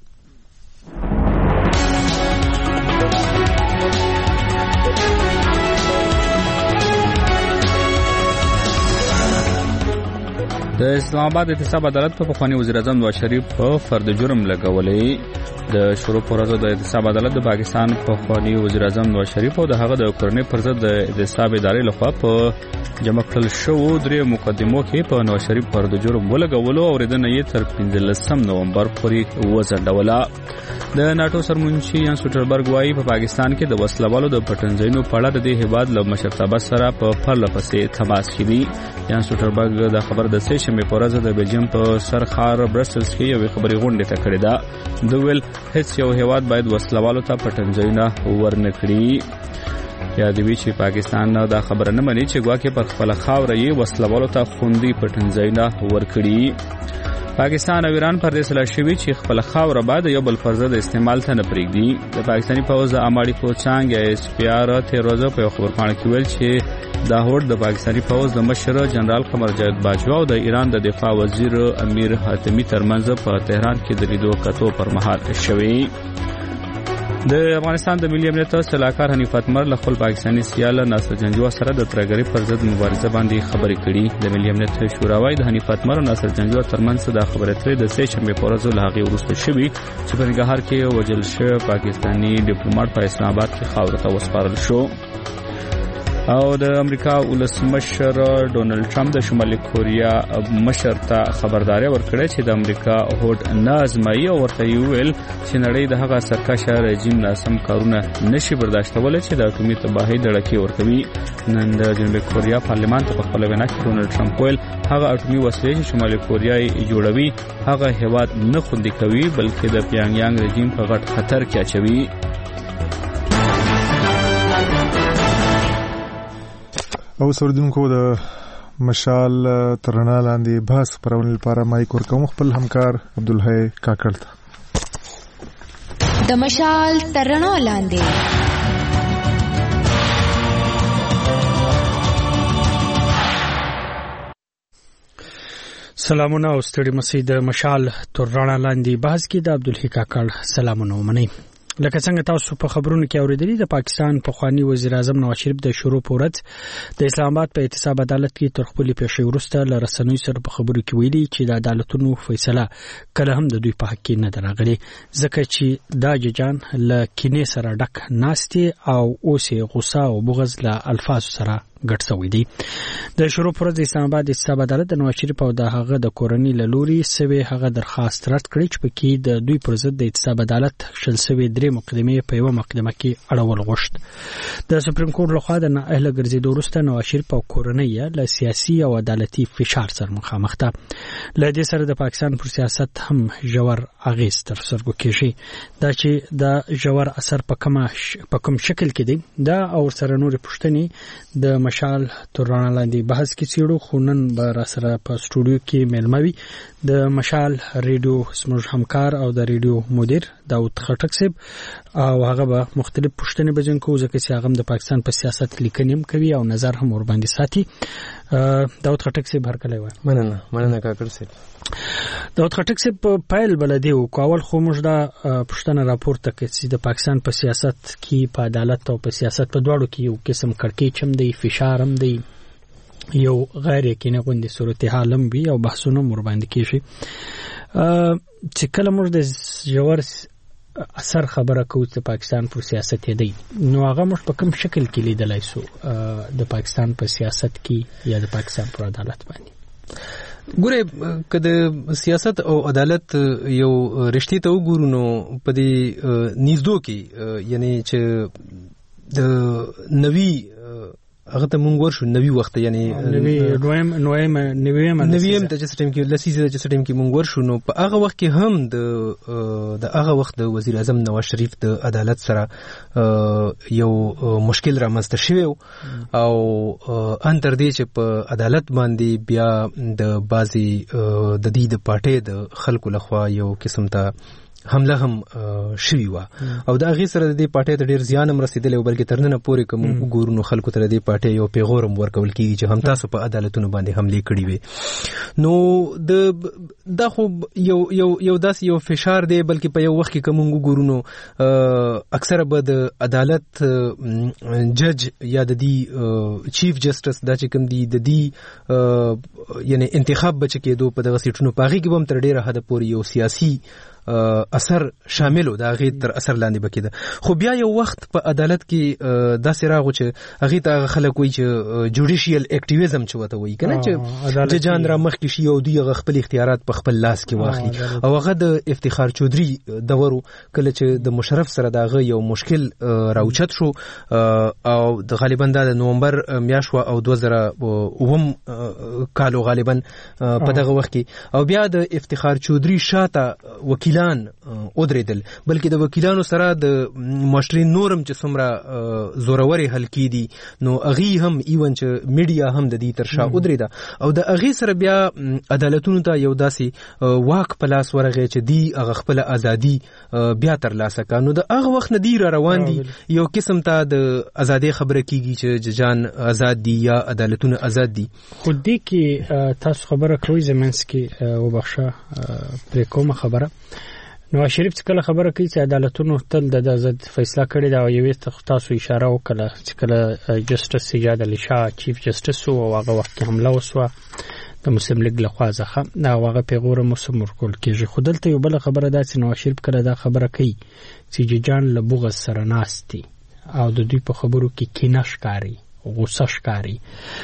د اسلام آباد احتساب عدالت په پخوانی وزیر اعظم نواز شریف په فرد جرم لګولې. د شروع پرځو د احتساب عدالت د پاکستان پخوانی وزیر اعظم نواز شریف او د هغه د کورنۍ پرځ د احتساب ادارې لخوا په جمع کړل شو درې مقدمو کې په نواز شریف فرد جرم ولګولو او ردنه یې تر پنځلسم نومبر پورې وځنډوله. د ناتو سرمنشي یان سټربرګ وايي په پاکستان کې د وسلوالو د پټنځینو په اړه د دې هیواد له مشرتابه سره په پرله پسې تماس کړي. یان سټربرګ د خبر د سې شنبې په ورځ د بلجیم په سرخار برسلز کې یو خبري غونډه ته کړې ده. د ویل هیڅ یو هیواد باید وسلوالو ته پټنځینه ورنکړي. یا د وی چې پاکستان دا خبره نه مني چې ګواکې پر خپل خاور یې وسلوالو ته خوندي پټنځینه ورکړي. پاکستان او ایران پر دې سلا شوی چې خپل خاور بعد یو بل فرض د استعمال ته نه پرېږدي. د پاکستاني پوز اماړي کو څنګه اس پی آر ته روزه په خبر پاڼه کې ویل چې دا هوډ د پاکستاني پوز د مشر جنرال قمر جاوید باجوا او د ایران د دفاع وزیر امیر حاتمی ترمنځ په تهران کې د لیدو کتو پر مهال شوی. د افغانستان د ملي امنیت سلاکار حنیف اتمر له خپل پاکستاني سیال ناصر جنجوا سره د ترګری پر ضد مبارزه باندې خبرې کړي. د ملي امنیت شورا وايي د حنیف اتمر او ناصر جنجوا ترمنځ د خبرې اترې د سې شنبې په ورځ له هغې وروسته شوې چې په ننګرهار کې وژل شوی پاکستاني ډیپلوماټ په اسلام آباد کې خاورو ته وسپارل شو. او د امریکا ولسمشر ډونالد ټرمپ د شمالي کوریا مشر ته خبرداري ورکړه چې د امریکا هوډ نه ازمایي او ورته ویل چې نړۍ د هغه سرکشه رژیم ناسم کارونه نشي برداشتولی چې د اټومي تباهۍ دړکې ورکوي. نن د جنوبي کوریا پارلمان ته په خپل وینا کې ډونالد ټرمپ ویل هغه اټومي وسلې چې شمالي کوریا یې جوړوي هغه هیواد نه خوندي کوي بلکې د پیانګ یانګ رژیم په غټ خطر کې اچوي. او سردونکو د مشال ترنا لاندې بحث پرون لپاره مایک ورکوم خپل همکار عبدالحی کاکړ ته. د مشال ترنا لاندې سلامونه او ستړي مسي د مشال ترنا لاندې بحث کې د عبدالحی کاکړ سلامونه ومني. لکه څنګه تاسو په خبرونو کې اوریدلی د پاکستان پخوانی وزیر اعظم نواز شریف د شروع پورت د اسلام آباد په احتساب عدالت کې تر خپل پیښې وروسته ل رسنوي سره په خبرو کې ویلي چې د عدالتونو فیصله کله هم د دوی په حق کې نه درغلي ځکه چې دا ججان ل کینې سره ډک ناشتي او اوسې غوسه او بغض له الفاظ سره ګډ شوی دی. د شروع پر د اسلام آباد احتساب عدالت د نواز شریف او د هغه د کورنۍ له لوري سوي هغه درخواست رد کړی چې پکې د دوی پر ضد د احتساب عدالت شل سوي درې مقدمه په یو مقدمه کې اړول غوښت. د سپریم کورټ لخوا د اهل ګرځېدو وروسته نواز شریف او کورنۍ له سیاسي او عدالتي فشار سره مخامخ ده. له دې سره د پاکستان پر سیاست هم ژور اغېز تر سترګو کېږي. دا چې د ژور اثر په کوم په کوم شکل کې دی دا او سره نور پوښتنې د مشال ترنا لاندې بحث کې سیړو خونن به را سره په سټوډیو کې ملموي د مشال ریډیو سمج همکار او د ریډیو مدیر داود خټک صاحب او هغه به مختلف پوښتنې بجن کو ځکه چې هغه د پاکستان په سیاست لیکنیم کوي او نظر هم ور باندې ساتي. داود خټک سي بهرکلی وای. مننه مننه کاکړ سي. داود خټک سي په پایل بلدي او کول خو موږ دا پښتنه راپورته کوي چې د پاکستان په سیاست کې په عدالت او په سیاست په دواړو کې یو قسم کړکېچ هم دی، فشار هم دی، یو غیر یقیني غوندي صورتحال هم وي او بحثونه مور باندې کیږي. چې کله موږ د جوړ اثر خبره کوو چې پاکستان پر سیاست دی، نو هغه موږ په کوم شکل کې لیدلای شو د پاکستان په سیاست کې یا د پاکستان پر عدالت باندې؟ ګوره که د سیاست او عدالت یو رشتې ته وګورو نو په دې نږدو کې یعنی چې د نوي هغه ته مونږ ورشو نوي وخت یعنی نوي نویم نویم نویم نویم د چې ټیم کې لسیزه د چې ټیم کې مونږ ورشو نو په هغه وخت کې هم د د هغه وخت د وزیر اعظم نواز شریف د عدالت سره یو مشکل رامنځته شوی او ان تر دې چې په عدالت باندې بیا د بازي د دې د پارټي د خلکو لخوا یو قسم ته حمله هم شوی و او دا غي سره د دې پارټي ته ډیر زیان هم رسیدلی او بلکې ترنه پورې کوم وګورو نو خلکو ته د دې پارټي یو پیغام ورکول کیږي چې هم تاسو په عدالتونو باندې حمله کړی وي. نو د دا خو یو یو یو داس یو فشار دی، بلکې په یو وخت کې کوم وګورو نو اکثره به د عدالت جج یا د دې چیف جسټس دا چې کوم دی د دې یعنی انتخاب بچ کېدو په دغه سیټونو پاغي کې هم تر ډیره حد پورې یو سیاسي اثر شامل و دا غي تر اثر لاندې بکیده. خو بیا یو وخت په عدالت کې دا سراغو چې هغه ته خلک وایي چې جوډیشل اکټیویزم چې وته وایي کنه چې ججان را مخ کې شي او دی خپل اختیارات په خپل لاس کې واخلي او هغه د افتخار چودري دورو کله چې د مشرف سره داغه یو مشکل راوچت شو او د غالبا د نومبر میاشوا او دوه زره اووم کالو غالبا په دغه وخت کې او بیا د افتخار چودري شاته وکیل ودرېدل، بلکې د وکیلانو سره د معاشري نورم چې څومره زوروري حل کیدي نو اغي هم ایون چې میډیا هم د دې ترشا ودرېده او د اغي سره بیا عدالتونو ته یو داسي واک پلاس ورغی چې دی هغه خپل ازادي بیا تر لاسه کانو د هغه وخت نه دی را روان دي یو قسم ته د ازادي خبره کیږي چې ججان آزاد دي یا عدالتونه آزاد دي. خو دې کې تاسو خبره کوي زمنس کې وبخښه پرې کومه خبره نواز شریف کله خبره کوي چې عدالتونو تل د آزاد فیصله کړې دا یو تاسو اشاره وکړه چې کله جسټس سجاد علي شاه چیف جسټس او هغه وخت حمله وسوه د مسلم لیگ لخوا ځخه دا هغه پیغور مسم ورکول کېږي. خو دلته یو بل خبره ده چې نواز شریف کله دا خبره کوي چې ججان له بغض سره ناستي او د دوی په خبرو کې کینه ښکاري غوسه ښکاري.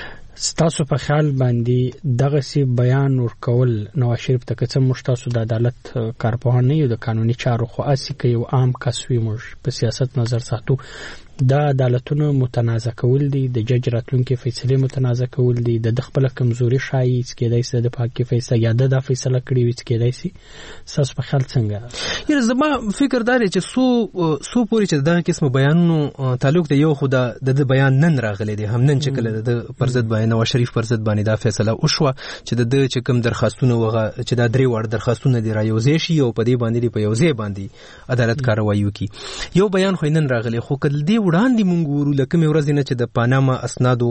ستاسو په خیال باندې دغه سی بیان ورکول نواز شریف ته کڅ مشتاسو د عدالت کارپوهان نه یو د قانوني چارو خو اسی کې یو عام کسوي مش په سیاست نظر ساتو دا عدالتونو متنازع کول دي، د جج راتلونکو فیصله متنازع کول دي، د خپل کمزوري شایي چې کېدای شي د پاکي فیصله یا د فیصله کړی وي چې کېدای شي ساس په خیال څنګه؟ یره زما فکر دار چې سو سو پوری چې دغه قسم بیانونو تعلق دی یو خدا د بیان نن راغلی دی هم نن چې کله د پرزد باندې نواز شریف پرزد باندې دا فیصله وشوه چې د چې کوم درخواستونه وغه چې دا درې وړ درخواستونه دی را یوځای شي او په دې باندې په یوځای باندې عدالت کاروایی وکي. یو بیان خو نن راغلی خو کله دی وړاندې مونږ ورو لکه مې ورځ نه چې د پاناما اسنادو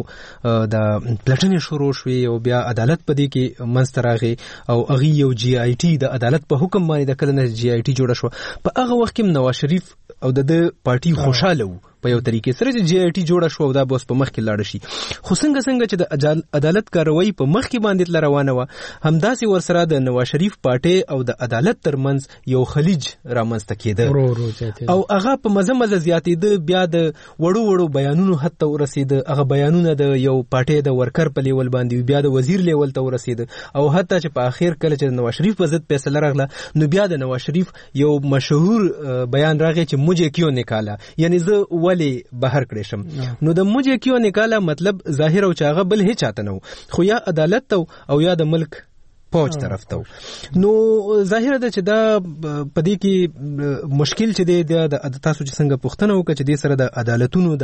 د پلټنې شروع شوې او بیا عدالت په دې کې منځ ته راغی او هغه یو جی آی ټي د عدالت په حکم باندې د کله نه جی آی ټي جوړه شو. په هغه وخت کې نواز شریف او د پارټي خوشاله وو په یو طریقې سره چې جی آی ټي جوړه شو او دا بوس په مخ کې لاړ شي. خو څنګه څنګه چې د عدالت کاروایی په مخ کې باندې تل روانه و همداسې ورسره د نواز شریف پارټي او د عدالت ترمنځ یو خلیج رامنځته کېده او هغه په مزه مزه زیاتېده. بیا د وړو وړو بیانونو حتی ورسېد، هغه بیانونه د یو پارټي د ورکر په لیول باندې بیا د وزیر لیول ته ورسېد او حتی چې په اخر کله چې نواز شریف په ضد فیصله راغله نو بیا د نواز شریف یو مشهور بیان راغی چې مجھے کیوں نکالا یعنی زه ولی بهر کړی شم. نو د مجھے کیوں نکالا مطلب ظاهر او چاغه بل هیڅ چاته نو خو یا عدالت او یا د ملک پوج طرف ته. نو ظاهر ده چې دا پدې کې مشکل چې دی د تاسو چې څنګه پوښتنه وکړه چې د سره د عدالتونو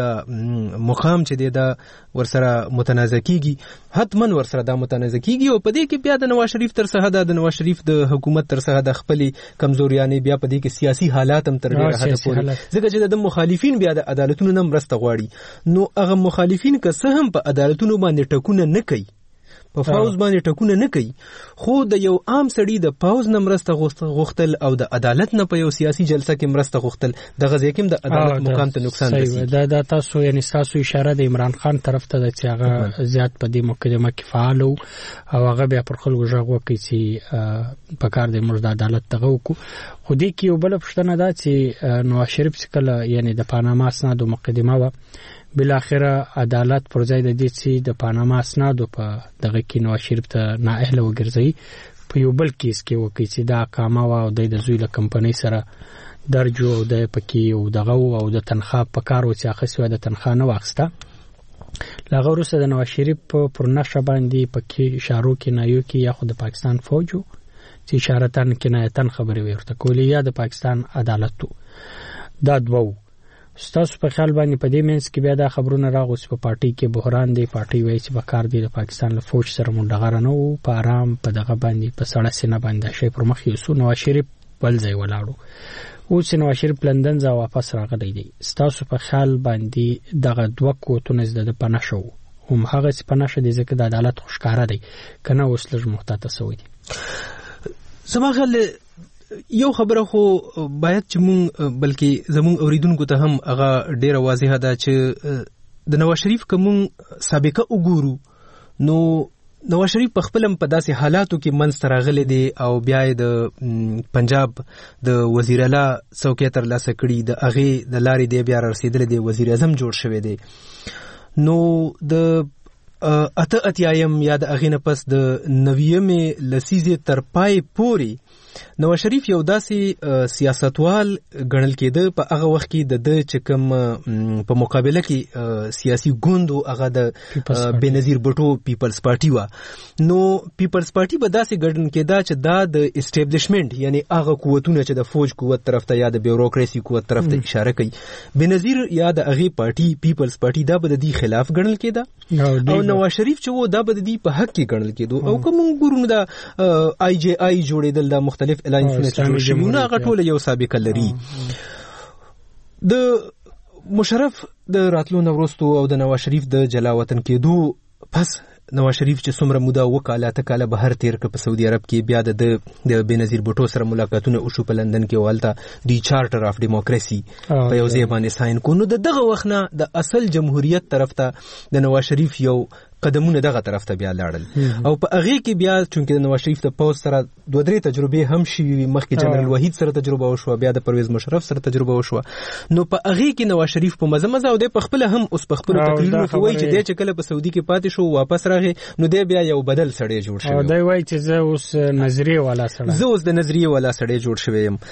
د مقام چې دی دا ورسره متنازع کیږي حتما ورسره دا متنازع کیږي او پدې کې بیا د نواز شریف تر څخه د نواز شریف د حکومت تر څخه د خپل کمزوریانه بیا پدې کې سیاسي حالات هم تر ډیره حد پورې ځکه چې د مخالفین بیا د عدالتونو نه مرسته غواړي نو هغه مخالفین که څه هم په عدالتونو باندې ټکونه نه کوي په فوز باندې ټکونه نه کوي، خو د یو عام سړي د فوز نه مرسته غوښتل او د عدالت نه په یو سیاسي جلسه کې مرسته غوښتل د غزیکم د عدالت مقام ته نقصان رسي. دا د تاسو یعنی تاسو اشاره د عمران خان طرف ته د چې هغه زیات په دې مقدمه کې فعال او هغه بیا پر خلکو ژغ وکړي چې په کار د موږ د عدالت دغه وکړو. خو دې کې یو بل پوښتنه ده چې نواز شریف څخه یعنی د پاناما اسنادو مقدمه و، بل اخره عدالت پر ځای د دې چې د پاناما اسنادو په دغه کې نواز شریف ته نااهله وګرځي په یو بل کیس کې وکړي چې دا کاما و او د زوی له کمپنۍ سره درج او د پکې او دغه او د تنخواه په کار و چې اخیسته د تنخواه نه واخسته. لغه وروسته د نواز شریف پر نشه باندې پکې اشارو کې نایو کې یا خو د پاکستان فوجو چې اشارتن کنایتن خبرې ورته کولې یا د پاکستان عدالتو. دا دوه ستاسو په خیال باندې په دې منځ کې بیا دا خبرونه راغوس په پارټي کې بحران دی، پارټي وایي چې په کار دی د پاکستان له فوج سره مونډغره نه وو، په آرام په دغه باندې په سړه سینه باندې شي پر مخ یو سو نواز شریف بل ځای ولاړو او چې نواز شریف لندن ځا واپس راغلی دی. ستاسو په خیال باندې دغه دوه کوتونه زده د پناشو هم هغه چې پناشه دي ځکه د عدالت خوشکاره دی کنه اوس لږ محتاط سوی دي. زما خیال یو خبره خو باید چې مونږ بلکې زمونږ اوریدونکو ته هم هغه ډیره واضحه ده چې د نواز شریف کوم سابقه وګورو نو نواز شریف په خپل په داسې حالاتو کې منځ راغلی دی او بیا د پنجاب د وزیر اعلی څوکۍ تر لاسه کړي، د هغې د لارې دی بیا رسېدلی دی وزیر اعظم جوړ شوی دی. نو د اته اتیایم یا د هغې نه پس د نویمې لسیزې تر پای پورې نواز شریف یو داسې سیاستوال ګڼل کېده په هغه وخت کې د د چې کوم په مقابله کې سیاسي ګوند او هغه د بېنظیر بټو پیپلز پارټي و. نو پیپلز پارټي به داسې ګڼل کېده چې دا د اسټابلیشمنت یعنی هغه قوتونه چې د فوج قوت طرف ته یا د بیوروکراسي قوت طرف ته اشاره کوي، بېنظیر یا د هغې پارټي پیپلز پارټي دا به د دې خلاف ګڼل کېده او نواز شریف چې و دا به د دې په حق کې ګڼل کېدو. او که موږ ګورو دا آی جی آی جوړېدل دا مختلف الاینسونه چې جوړ شوي نو هغه ټوله یو سابقه لري. د مشرف د راتلو نه وروستو او د نواز شریف د جلا وطن کېدو پس نواز شریف چې څومره موده وکاله اته کاله بهر تیر کړ په سعودي عرب کې، بیا د د بېنظیر بټو سره ملاقاتونه وشو په لندن کې او هلته دی چارټر اف ډیموکراسي په یو ځای باندې ساین کو. نو د دغه وخت نه د اصل جمهوریت طرف ته د نواز شریف یو قدمونه دغه طرف ته بیا لاړل او په هغې کې بیا چونکې د نواز شریف د پوځ سره دوه درې تجربې هم شوي، مخکې جنرال وحید سره تجربه وشوه، بیا د پرویز مشرف سره تجربه وشوه. نو په هغې کې نواز شریف په مزه مزه او دی په خپله هم اوس په خپلو تقریرونو کې وایي چې دی چې کله په سعودي کې پاتې شو واپس راغی نو دی بیا یو بدل سړی جوړ شوی. دی وایي چې زه اوس نظریې والا سړی زه اوس د نظریې والا سړی جوړ شوی یم.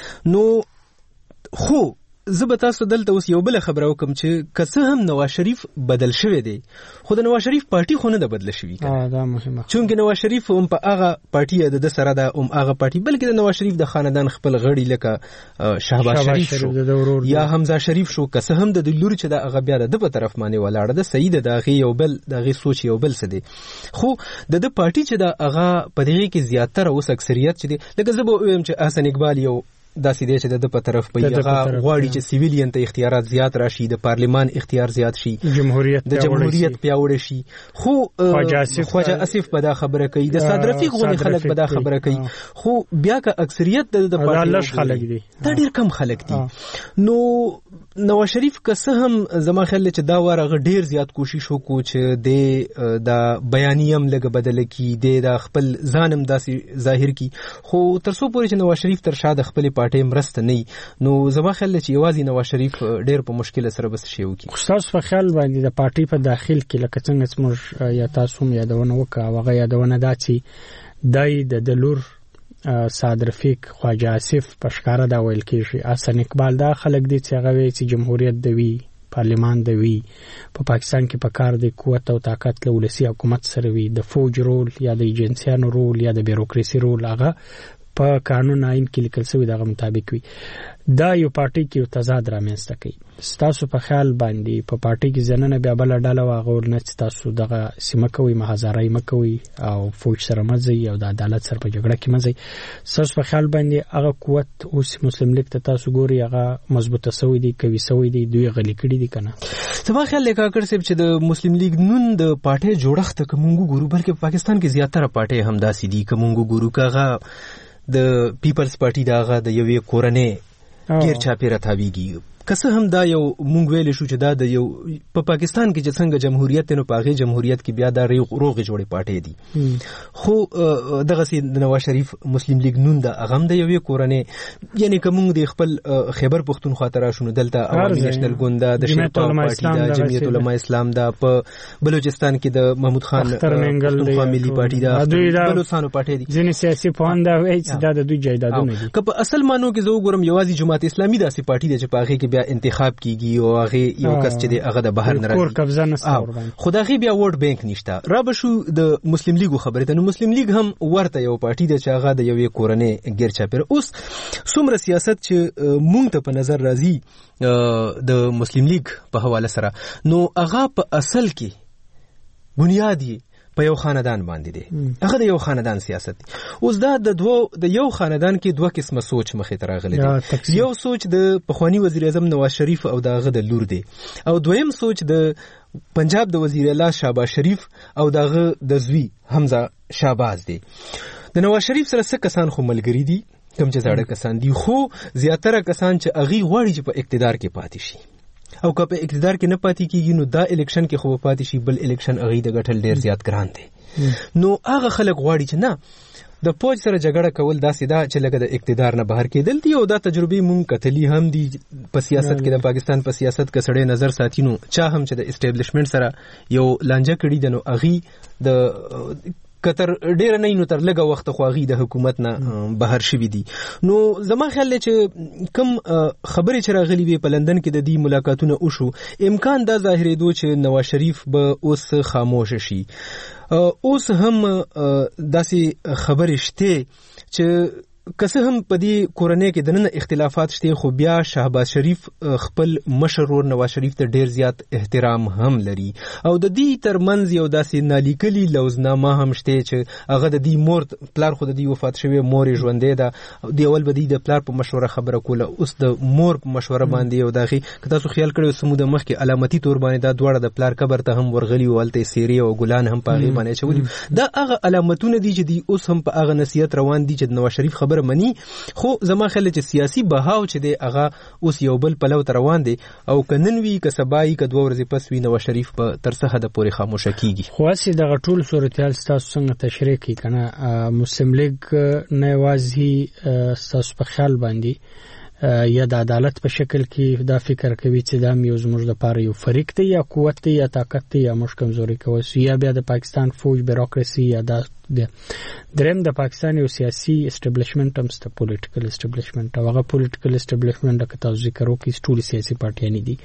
نو خو زه به تاسو دلته اوس یو بله خبره وکړم چې که څه هم نواز شریف بدل شوی دی خو د نواز شریف پارټي خو نه ده بدله شوي، دا مهمه چونکې نواز شریف هم په هغه پارټي د ده سره ده هم هغه پارټي، بلکې د نواز شریف د خاندان خپل غړي لکه شهباز شریف شو یا حمزه شریف شو، که څه هم د دوی لور چې ده هغه بیا د ده په طرف باندې ولاړه ده، صحیح ده، د هغې یو بل د هغې سوچ یو بل څه دی. خو د ده پارټي چې ده هغه په دغې کې زیاتره اوس اکثریت چې دی، لکه زه به ووایم چې حسن اقبال یو داسې دی چې د په طرف په هغه غواړي چې سیویلین ته اختیارات زیات راشي، د پارلمان اختیار زیات شي، جمهوریت د جمهوریت پیاوړی شي. خو خواجه اسف په دا خبره کوي، د صاد رفیق غونې خلک په دا خبره کوي، خو بیا که اکثریت د پارټي خلک دي دا ډېر کم خلک دي. نو نواز شریف که څه هم زما خیال چې دا وار هغه ډېر زیات کوشش وکړو چې د دا بیانیه هم لږه بدله کړي، د خپل ځان هم داسې ظاهر کړي، خو تر څو پورې چې نواز شریف تر شا د خپلې پارټۍ مرسته نه وي نو زما خیال چې یوازې نواز شریف ډېر په مشکله سره بس شی وکړي. ستاسو په خیال باندې د پارټۍ په داخل کې لکه څنګه چې موږ یا تاسو هم یادونه وکړه هغه یادونه دا چې دی د د لور سعد رفیق خواجه آصف په ښکاره دا ویل کېږي، حسن اقبال دا خلک دي چې هغه وایي چې جمهوریت د وي، پارلمان د وي، په پاکستان کې په کار دی قوت او طاقت له ولسي حکومت سره وي، د فوج رول یا د ایجنسیانو رول یا د بیروکراسي رول هغه په قانون آئین کې لیکل شوی دغه مطابق وي. دا یو پارټي کې یو تضاد رامنځته کوي. ستاسو په خیال باندې په پارټي کې ځننه بیا بل ډله واغور نه تاسو دغه سیمه کوي مهازاري مکوي او فوج سره مزي او د عدالت سره په جګړه کې مزي. تاسو په خیال باندې هغه قوت اوس مسلم لیگ ته تاسو ګوري هغه مضبوطه سوی دي کوي سوی دي دوی غلي کړي دي کنه؟ تبا خیال لیکا کړ چې د مسلم لیگ نن د پارټي جوړښت کومو ګورو بلکې پاکستان کې زیاتره پارټي همداسې دي کومو ګورو کاغه د پیپلز پارټي داغه د یوې کورنۍ غیر چاپیره تابعیږي. کسه هم دا یو مونږ ویل شو چې دا د یو په پا پاکستان کې چې څنګه جمهوریت نو پاغه جمهوریت کې بیا دا روغ جوړې پاټې دي. خو دغه سي د نواز شریف مسلم لیگ نون دا غم د یوې کورنۍ یعنی کوم د خپل خیبر پختونخوا ترا شنو دلته عوامي نېشنل ګوند د شرپا پارټي د جمعیت العلماء اسلام دا په بلوچستان کې د محمود خان پختونخوا ملي پارټي دا بلوچستانو پارټي دي. ځینې سیاسي پوهان دا وایي چې دا د دوی جایدادونه دي. که په اصل مانو کې زه وګورم یوازې جماعت اسلامي داسې پارټي ده چې پاغه کې انتخاب کیږي او هغه یو کس چې د هغه د بهر نه راځي خدای بیا ووټ بانک نشته. را بشو د مسلم لیگ خبره ته نو مسلم لیگ هم ورته یو پارټي ده چې هغه د یوې کورنۍ غیر چاپیر. اوس څومره سیاست چې مونږ ته په نظر راځي د مسلم لیگ په حواله سره نو هغه په اصل کې بنیادی په یو خاندان باندې دی. هغه د یو خاندان سیاست دی. اوس دا د دوه د یو خاندان کې دوه قسمه سوچ مخې ته راغلي دي. یو سوچ د پخوانی وزیر اعظم نواز شریف او دغه د لور دی او دویم سوچ د پنجاب د وزیر اعلی شهباز شریف او دغه د زوی حمزه شهباز دی. د نواز شریف سره څه کسان خو ملګری دي کوم چې زړه کسان دي خو زیاتره کسان چې اغي غواړي چې په اقتدار کې پاتې شي او که په اقتدار کې نه پاتې کیږي نو دا الیکشن کې خو پاتې شي بل الیکشن اغي د غټل ډیر زیات ګران دی. نو هغه خلک غواړي چې نه د پوج سره جګړه کول داسې دا چې لکه د اقتدار نه بهر کېدل دي او دا تجربه مونږ کتلی هم دي په سیاست کې د پاکستان په سیاست کې سړی نظر ساتي نو چا هم چې د اسټابلیشمنت سره یو لانجه کړي د نو اغي د کتر ډیر نه نو تر لګه وخت خواغي د حکومت نه بهر شوی دي. نو زما خیال چې کم خبرې چې راغلي وي په لندن کې د دې ملاقاتونه وشو امکان دا ظاهرې دو چې نواز شریف به اوس خاموش شي. اوس هم داسې خبرې شته چې کسه هم په دې کورنۍ کې د نن اختلافات شته خو بیا شهباز شریف خپل مشر ور نواز شریف ته ډیر زیات احترام هم لري او د دې ترمنځ یو داسې نالیکلي لوزنامه هم شته چې هغه د دې مور پلار خو د دې وفات شوی مور ژوندې ده دی اول بدی د پلار په مشوره خبره کوله اوس د مور په مشوره باندې یو داخي که تاسو خیال کړئ سمو د مخ کې علامتي تور باندې دا دواړه د پلار قبر ته هم ورغلي ولته سیری او ګلان هم پاغي باندې چولي دا هغه علامتونه دي چې دی اوس هم په هغه نصیحت روان دي چې نواز شریف خبر منی. خو زما خیال چې سیاسي بهاو چې دی هغه اوس یو بل پلو تر روان دی او کننوي کسبای ک دوه ورځې پس وی نواز شریف په ترڅه حد پورې خاموشه کیږي. خو اسی دغه ټول صورتحال تاسو څنګه تشریح کی کنه مسلم لیگ نه وازي تاسو په خیال باندې یا د عدالت په شکل کې دا فکر کوي چې دا یو زموږ لپاره یو فریق دی یا قوت دی یا طاقت دی یا مش کمزوري کوي یا بیا د پاکستان فوج بیروکراسي یا د دریم د پاکستان یو سیاسي اسټابلیشمنت هم ست پولیټیکل اسټابلیشمنت هغه پولیټیکل اسټابلیشمنت د تاسو ذکر وکړي ټول سیاسي پارټیان دي.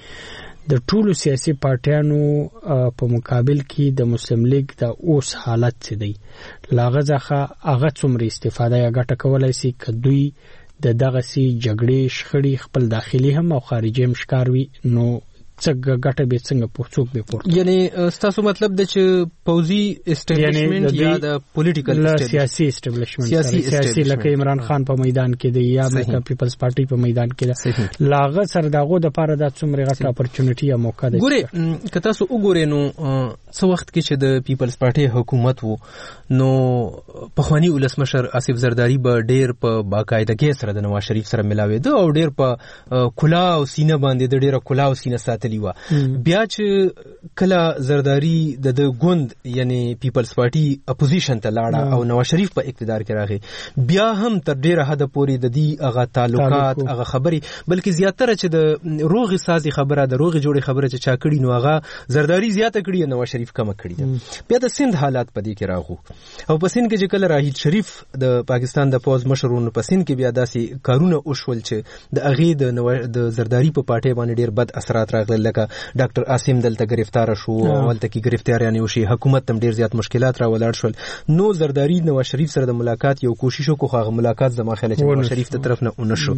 د ټولو سیاسي پارټیانو په مقابل کې د مسلم لیگ د اوس حالت څه دی لاغه ځخه هغه څومره استفاده یا ګټه کولای شي کدوی د دغه سي جګړې شخړې خپل داخلي هم او خارجي هم ښکاروي نو څنګه ګټه به څنګه پورڅوک به پورته یعنی تاسو مطلب د چې پوزي اسټابلیشمنت یا د پولیټیکل سیاسي اسټابلیشمنت سیاسي لکه عمران خان په میدان کې دی یا د پیپلز پارټي په میدان کې دی لاغه سره دغه د پاره د څومره غټه اپورچونټي یا موقع ده. ګوره که تاسو وګورئ نو څو وخت کې چې د پیپلز پارټي حکومت وو نو پخوانی ولسمشر آصف زرداری به ډیر په باقاعدګۍ سره د نواز شریف سره ملاوي او ډیر په کلا او سینه باندې د ډیر کلا او سینه ساتل بیا چې کله زرداری د ګوند یعنی پیپلز پارټي اپوزیشن ته لاړه او نواز شریف په اقتدار کې راغی بیا هم تر ډیره حد پورې د دې هغه تعلقات هغه خبرې بلکې زیاتره چې د روغ سازي خبره د روغ جوړې خبره چې چا کړي نو هغه زرداری زیاته کړي نواز شریف کم کړي. بیا د سند حالات په دې کې راغو او په سند کې چې کله راهید شریف د پاکستان د پوز مشرونو په سند کې بیا داسې کارونه وشول چې د اغه د د زرداری په پارټي باندې ډیر بد اثرات راغلي راغلل لکه ډاکټر عاصم دلته گرفتار شو ولته کې گرفتاریان وشي حکومت تم ډیر زیات مشکلات را ولاړ شول نو زرداری نواز شریف سره د ملاقات یو کوشش وکړو هغه ملاقات زما خیال چې نواز شریف ته طرف نه ونشو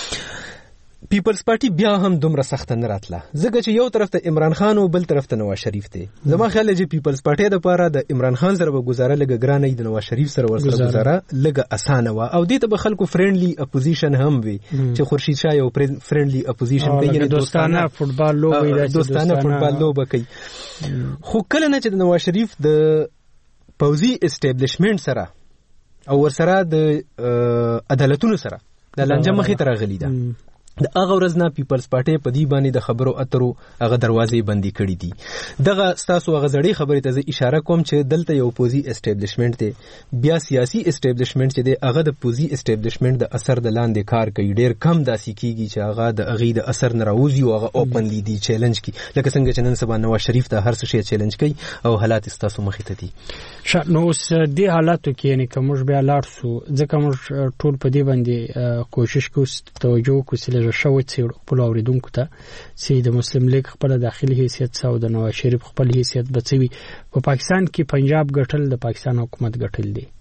پیپلز پارټي بیا هم دومره سخت نه راتله ځکه چې یو طرف ته عمران خان او بل طرف ته نواز شریف دی زما خیال چې پیپلز پارټي د پاره د عمران خان سره به گزاره لګ ګرانه د نواز شریف سره ورسره گزاره لګ اسانه و او دې ته به خلکو فرندلی اپوزیشن هم وي چې خورشید شاه یو فرندلی اپوزیشن کوي یعنی دوستانه فوتبال لوبي دوستانه فوتبال لوب کوي خو کله نه چې د نواز شریف د پوزي اسټابلیشمنت سره او ورسره د عدالتونو سره د لانجه مخې ته راغلی ده د هغه ورځ نه پیپلز پارټي په دی باندې د خبرو اترو هغه دروازې بندي کړې دي دغه ستاسو هغه زړې خبرې ته اشاره کوم چې دلته یو پوزي اسټابلیشمنت دی بیا سیاسي اسټابلیشمنت چې دی هغه د پوزي اسټابلیشمنت د اثر د لاندې کار کوي ډیر کم داسې کیږي چې هغه د اغې د اثر نه راوځي او هغه اوپنلی دی چیلنج کی لکه څنګه چې نن سبا نواز شریف ته هر څه شی چیلنج کوي او حالات ستاسو مخې ته دي نو اوس دې حالاتو کې یعنی کوم بیا لاړ سو ځکه موږ ټول په دې باندې کوشش کوو توجه کوو چې له شوت سیړو په اوریدونکو ته چې د مسلم لیگ خپل داخلي حیثیت او د نواز شریف خپل حیثیت بچوي په پاکستان کې پنجاب ګټل د پاکستان حکومت ګټل دي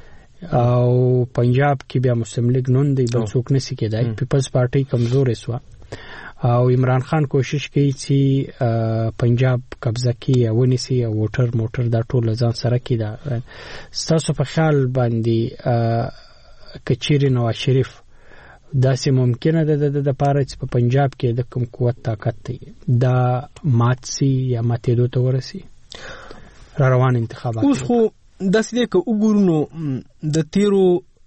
او پنجاب کې بیا مسلم لیگ نون دی بل څوک نشي کېدای پیپلز پارټي کمزور شو او عمران خان کوشش کوي چې پنجاب قبضه کړي او ونیسي او ووټر موټر دا ټول ځان سره کړي دا ستاسو په خیال باندې کچيري نواز شریف داسې ممکنه ده د د پاره چې په پنجاب کې د کوم قوت طاقت دی دا ماتسي یا ماتېدو ته ورسي را روان انتخابات اوس خو داسې دی که وګورو نو د تیرو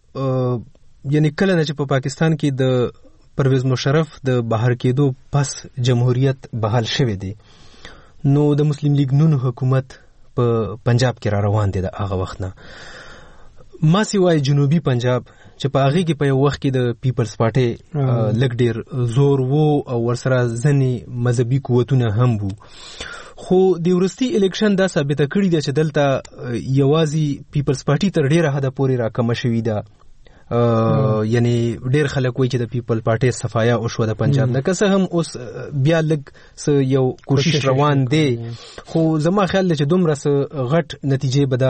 یعنی کله چې په پاکستان کې د پرویز مشرف د بهر کېدو پس جمهوریت بحال شوی دی نو د مسلم لیگ نون حکومت په پنجاب کې را روان دی د هغه وخت نه ما سیوای جنوبي پنجاب چې په هغه کې په یو وخت کې د پیپلز پارټي لګ ډیر زور وو او ورسره ځنې مذهبي قوتونه هم وو خو د ورستي الیکشن دا ثابت کړی دی چې دلته یوازې پیپلز پارټي تر ډیره حد پورې راکمه شوې ده یعنی ډیر خلک وایي چې د پیپل پارټي صفایا او شو د پنجاب نه کسه هم اوس بیا لګ یو کوشش روان دی خو زما خیال چې دومره غټ نتیجې به دا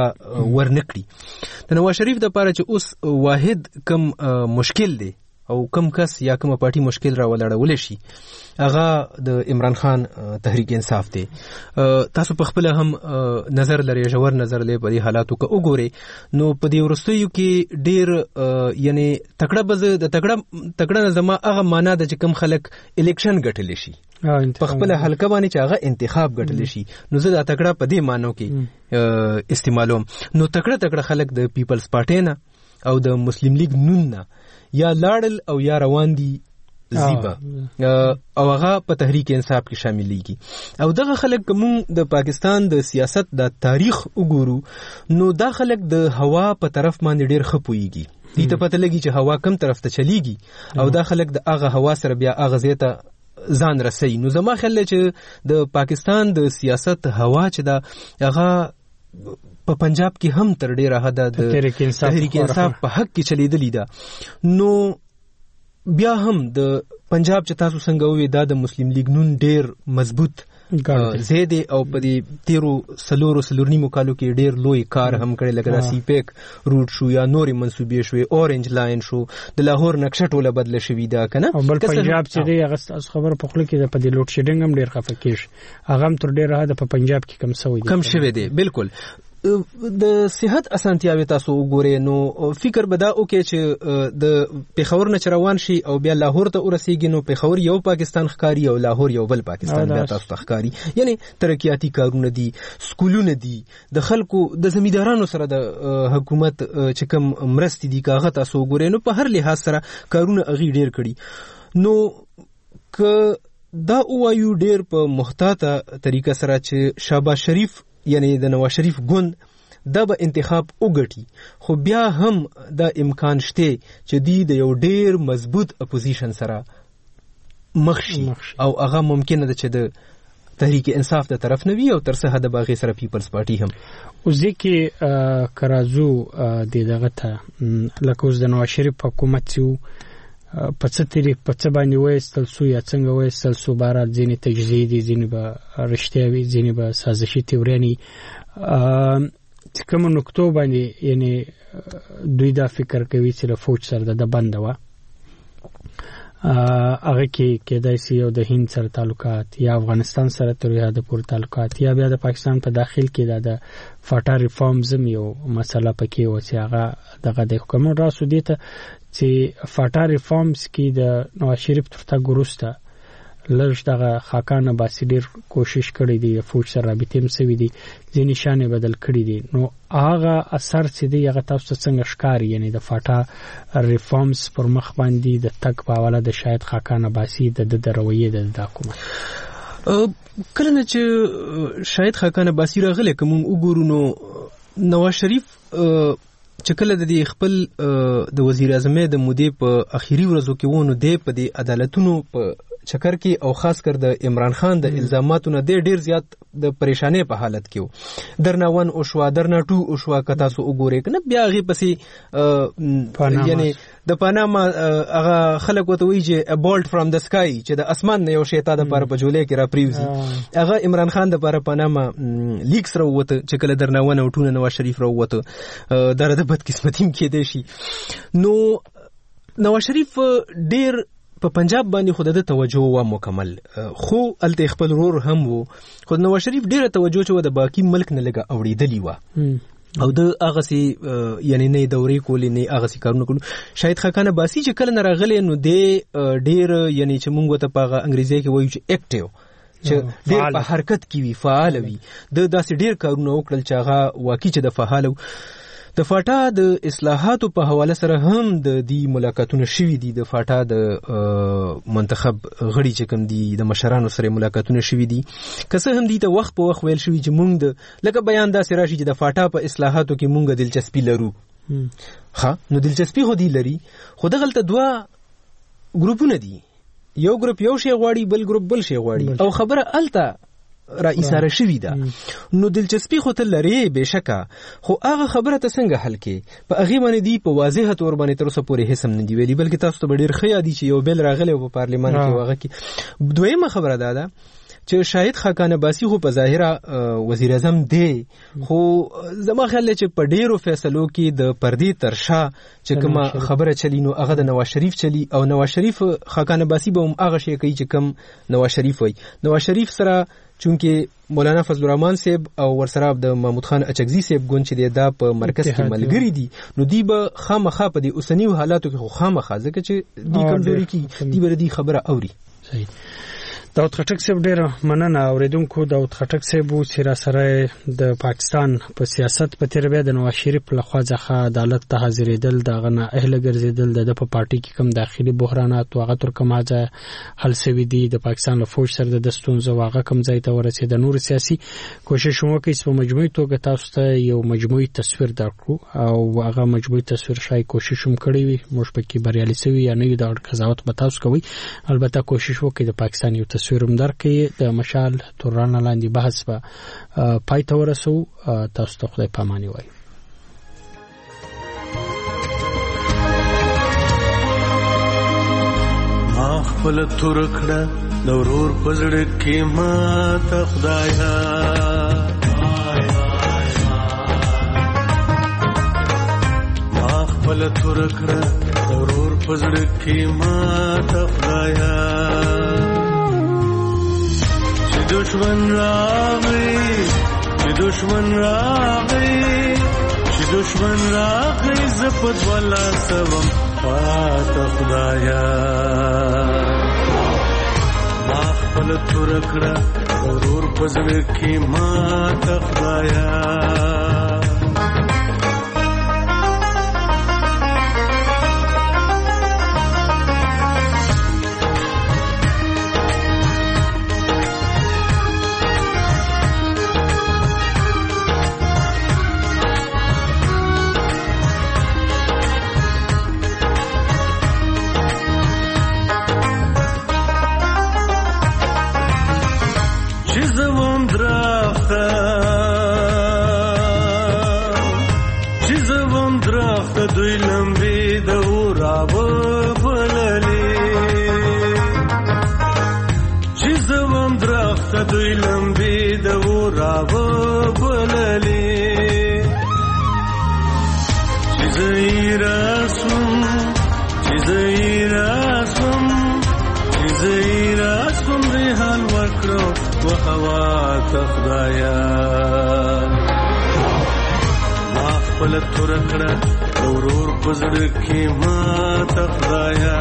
ورنکړي د نواز شریف د پاره چې اوس واحد کم مشکل دی او کم کس یا کوم پارټي مشکل را ولاړول شي هغه د عمران خان تحریک انصاف دی تاسو په خپل هم نظر لري جوړ نظر لري په دې حالاتو کې وګورئ نو په دې ورستیو کې ډیر یعنی تکړه بز د تکړه تکړه زما هغه معنا د چې کم خلک الیکشن ګټل شي په خپل حلقه باندې چې هغه انتخاب ګټل شي نو زه د تکړه په دې مانو کې استعمالوم نو تکړه تکړه خلک د پیپلز پارټي نه او د مسلم لیگ نون نه یا لاړل او یا روان دي زیبا او هغه په تحریک انصاف کې شاملېږي او دغه خلک کوم د پاکستان د سیاست د تاریخ وګورو نو دا خلک د هوا په طرف باندې ډېر خپويږي دې ته پته لګي چې هوا کم طرف ته چلیږي او دا خلک د هغه هوا سره بیا هغه زیاته ځان رسي نو زما خیال چې د پاکستان د سیاست هوا چې دا هغه په پنجاب کې هم تر ډیره حد د تحریک انصاف په حق کې چلیدلی دا نو بیا هم د پنجاب چې تاسو څنګه وې دا د مسلم لیگ نون ډیر مضبوط زیاده او په دې تیرو سلورو سلورنیمو کالو کې ډیر لوی کار هم کړی لکه د سی پیک روټ شو یا نوري منسوبې شوې اورنج لاین شو د لاهور نقشه ټوله بدله شوې ده کنه بل پنجاب چې دی هغه خبر په خپل کې د په دې لوټ شیډینګ هم ډیر خفه کیږي هغه هم تر ډیره حد په پنجاب کې کم شوی دی کم شوی دی بالکل د صحت اسانتیاوي تاسو وګورئ نو فکر بدا وکي چې د پیښور نه روان شي او بیا لاهور ته ورسیږي نو پیښور یو پاکستان ښکاری او لاهور یو بل پاکستان بیا تاسو ته ښکاری یعنی ترقیاتی کارونه دي سکولونه دي د خلکو د زمیندارانو سره د حکومت چې کوم مرستې دي کاغه تاسو وګورئ نو په هر لحاظ سره کارونه اغي ډیر کړي نو ک دا وایو ډیر په محتاطه طریقه سره چې شهباز شریف یعنی د نواز شریف ګوند دا به انتخاب وګټي خو بیا هم دا امکان شته چې دی د یو ډیر مضبوط اپوزیشن سره مخشي او هغه ممکنه ده چې د تحریک انصاف د طرف نه وي او تر څه حد باغې سره پیپلز پارټي هم او ځکه کرازو د دغه ته لکه اوس د نواز شریف حکومت یو په څه طریق په څه باندې وایستل سو یا څنګه وایستل سو بهرحال ځینې تجزیې دي ځینې به رښتیا وي ځینې به سازشي تیوریانې چې کومو نقطو باندې یعنې دوی دا فکر کوي چې له فوج سره د بنده وه هغه کې کېدای شي یو د هند سره تعلقات یا افغانستان سره تر یاده پورې تعلقات یا بیا د پاکستان په داخل کې دا د فاټا ریفارمزم یو مسله پکې و چې هغه دغه د حکومت راسو دي ته چې فاټا ریفارمز کې د نواز شریف تر تګ وروسته لږ دغه خاقان عباسي ډېر کوشش کړی دی فوج سره رابطې هم سوي دي ځینې شیانې بدل کړي دي نو هغه اثر چې دی هغه تاسو ته څنګه ښکاري یعنې د فاټا ریفارمز پر مخ باندې د تګ په حواله د شاید خاقان عباسي د د رویې د حکومت کله نه چې شاید خاقان عباسي راغلی که موږ وګورو نو نواز شریف چې کله د خپل د وزیر اعظم د مودې په اخیری ورځو کې و نو دی په دې عدالتونو په چکر کې او خاص کر د عمران خان د الزاماتو نه ډیر زیات د پریشانې په حالت کې و درنا ون او شوا درنا ټو او شوا کتا سو وګورې کنه بیا غي پسې یعنی د پاناما هغه خلک وته وی چې ا بولټ فرام د سکای چې د اسمان نه یو شیطان د پر په جولې کې را پریوزي هغه عمران خان د پر پاناما لیکس را وته چې کله درنا ون او ټونه نواز شریف را وته در د بد قسمتي کې دی شي نو نواز شریف ډیر په پنجاب باندې خود د توجه و مکمل خو الته خپل رور هم وو خو نواز شریف ډیره توجه چو د باقی ملک نه لګه اوریدلی و او د هغه سي یعنی نه دوري کولې نه هغه سي کارونه کول شاید خاقان عباسي چې کله راغلی نو د ډیر یعنی چې مونږ ته په انګریزي کې وایو چې اکټیو چې ډیر په حرکت کې وی فعال وي د داسې ډیر کارونه وکړل چې هغه واقعي چې د فعال د فاټا د اصلاحاتو په حواله سره هم د دې ملاقاتونه شوي دي د فاټا د منتخب غړي چې کوم دي د مشرانو سره ملاقاتونه شوي دي که څه هم دي ته وخت په وخت ویل شوي چې مونږ لکه بیان داسې راشي چې د فاټا په اصلاحاتو کې مونږ دلچسپي لرو ها نو دلچسپي خو دی لري خو دغلته دوه ګروپونه دي یو ګروپ یو شی غواړي بل ګروپ بل شی غواړي او خبره الته را ایثاره شوی ده نو دلچسپي خو ته لري بهشکه خو هغه خبره ته څنګه حل کې په هغه باندې دی په واضح تور باندې تر اوسه پورې هیڅ هم نه دی ویلي بلکې تاسو ته ډیر ښه یادی چې یو بل راغلی په پارلیمان کې واغه کې دویمه خبره ده چې شاید خاقان عباسي خو په ظاهره وزیر اعظم دی خو زما خیال چې په ډیرو فیصلو کې د پردې ترشا چې کومه خبره چلی نو هغه د نواز شریف چلی او نواز شریف خاقان عباسي به هم هغه شی کوي چې کم نواز شریف وای نواز شریف سره چونکه مولانا فضل الرحمن صاحب او ورسره د محمود خان اچکزي صاحب ګون چې دا په مرکز کې ملګری دي نو دی به خامخا په دې اوسنیو حالاتو کې خو خامخا ځکه چې دی کمزوري کې دی بر دی خبره اوري صحیح داود خټک صاحب ډیر مننه اوریدونکو داود خټک صاحب چې را سره د پاکستان په سیاست په تیر بیا د نواز شریف له خوا ځخه عدالت ته حاضرېدل دغه نه اهل ګرځیدل د په پارټي کې کم داخلي بحرانات او هغه تر کومه ځای حل شوی دی د پاکستان له فوج سره د ستونزو واغه کم ځای ته ورسېد د نور سیاسي کوشش وکړي چې په مجموعي توګه تاسو ته یو مجموعي تصویر درکړو او هغه مجموعي تصویر شای کوشش هم کړی وي موږ پکې بریالي شوی یا نه د قضاوت به تاسو کوي البته کوشش وکړي د پاکستان یو تصویرم درکې د مشال تورانه لاندې بحث به پای ته ورسو تاسو ته خدای پاماني وایي ما خپل تور کړه د ورور پزړه کې ما ته خدایا ما خپل تور کړه د ورور پزړه کې ما ته خدایا دشمن راغی چې دشمن راغی چې دشمن راغی زپد ولا سوم پات خدایا ما خپل تور کړه ضرور پزړه کې ما ته خدایا دوی لمبي د ورابه بلل زیراسم چې زیراسم چې زیراسم دې حال وکړو و هوا ته خدایا ما خپل تور کړه ورور پزړ کې ما ته خدایا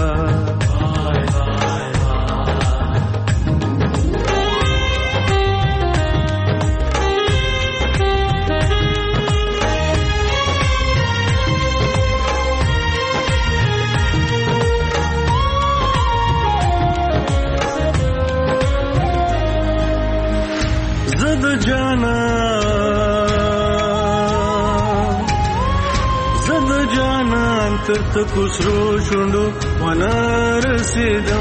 جانا زد جانان تر تکو سرو شوندو وانا رسیدم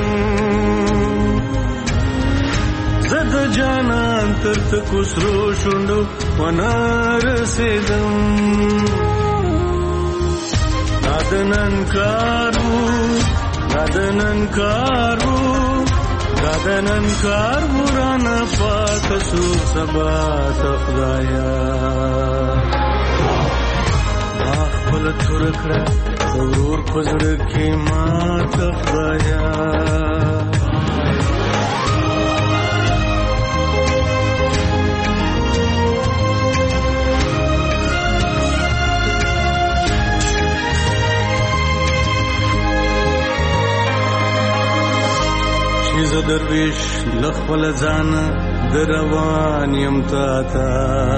زد جانان تر تکو سرو شوندو وانا رسیدم نادنن کارو نادنن کارو دادنن کار ورانه پاتسو سبا تخدایا ما خپل تور کړه ورور پزړ کې ما تخدایا ز درویش لخپل ځان دروان یم تا تا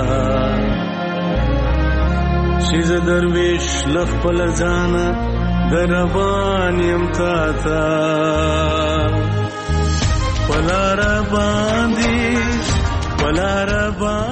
چې ز درویش لخپل ځان دروان یم تا تا پلار باندې پلار باندې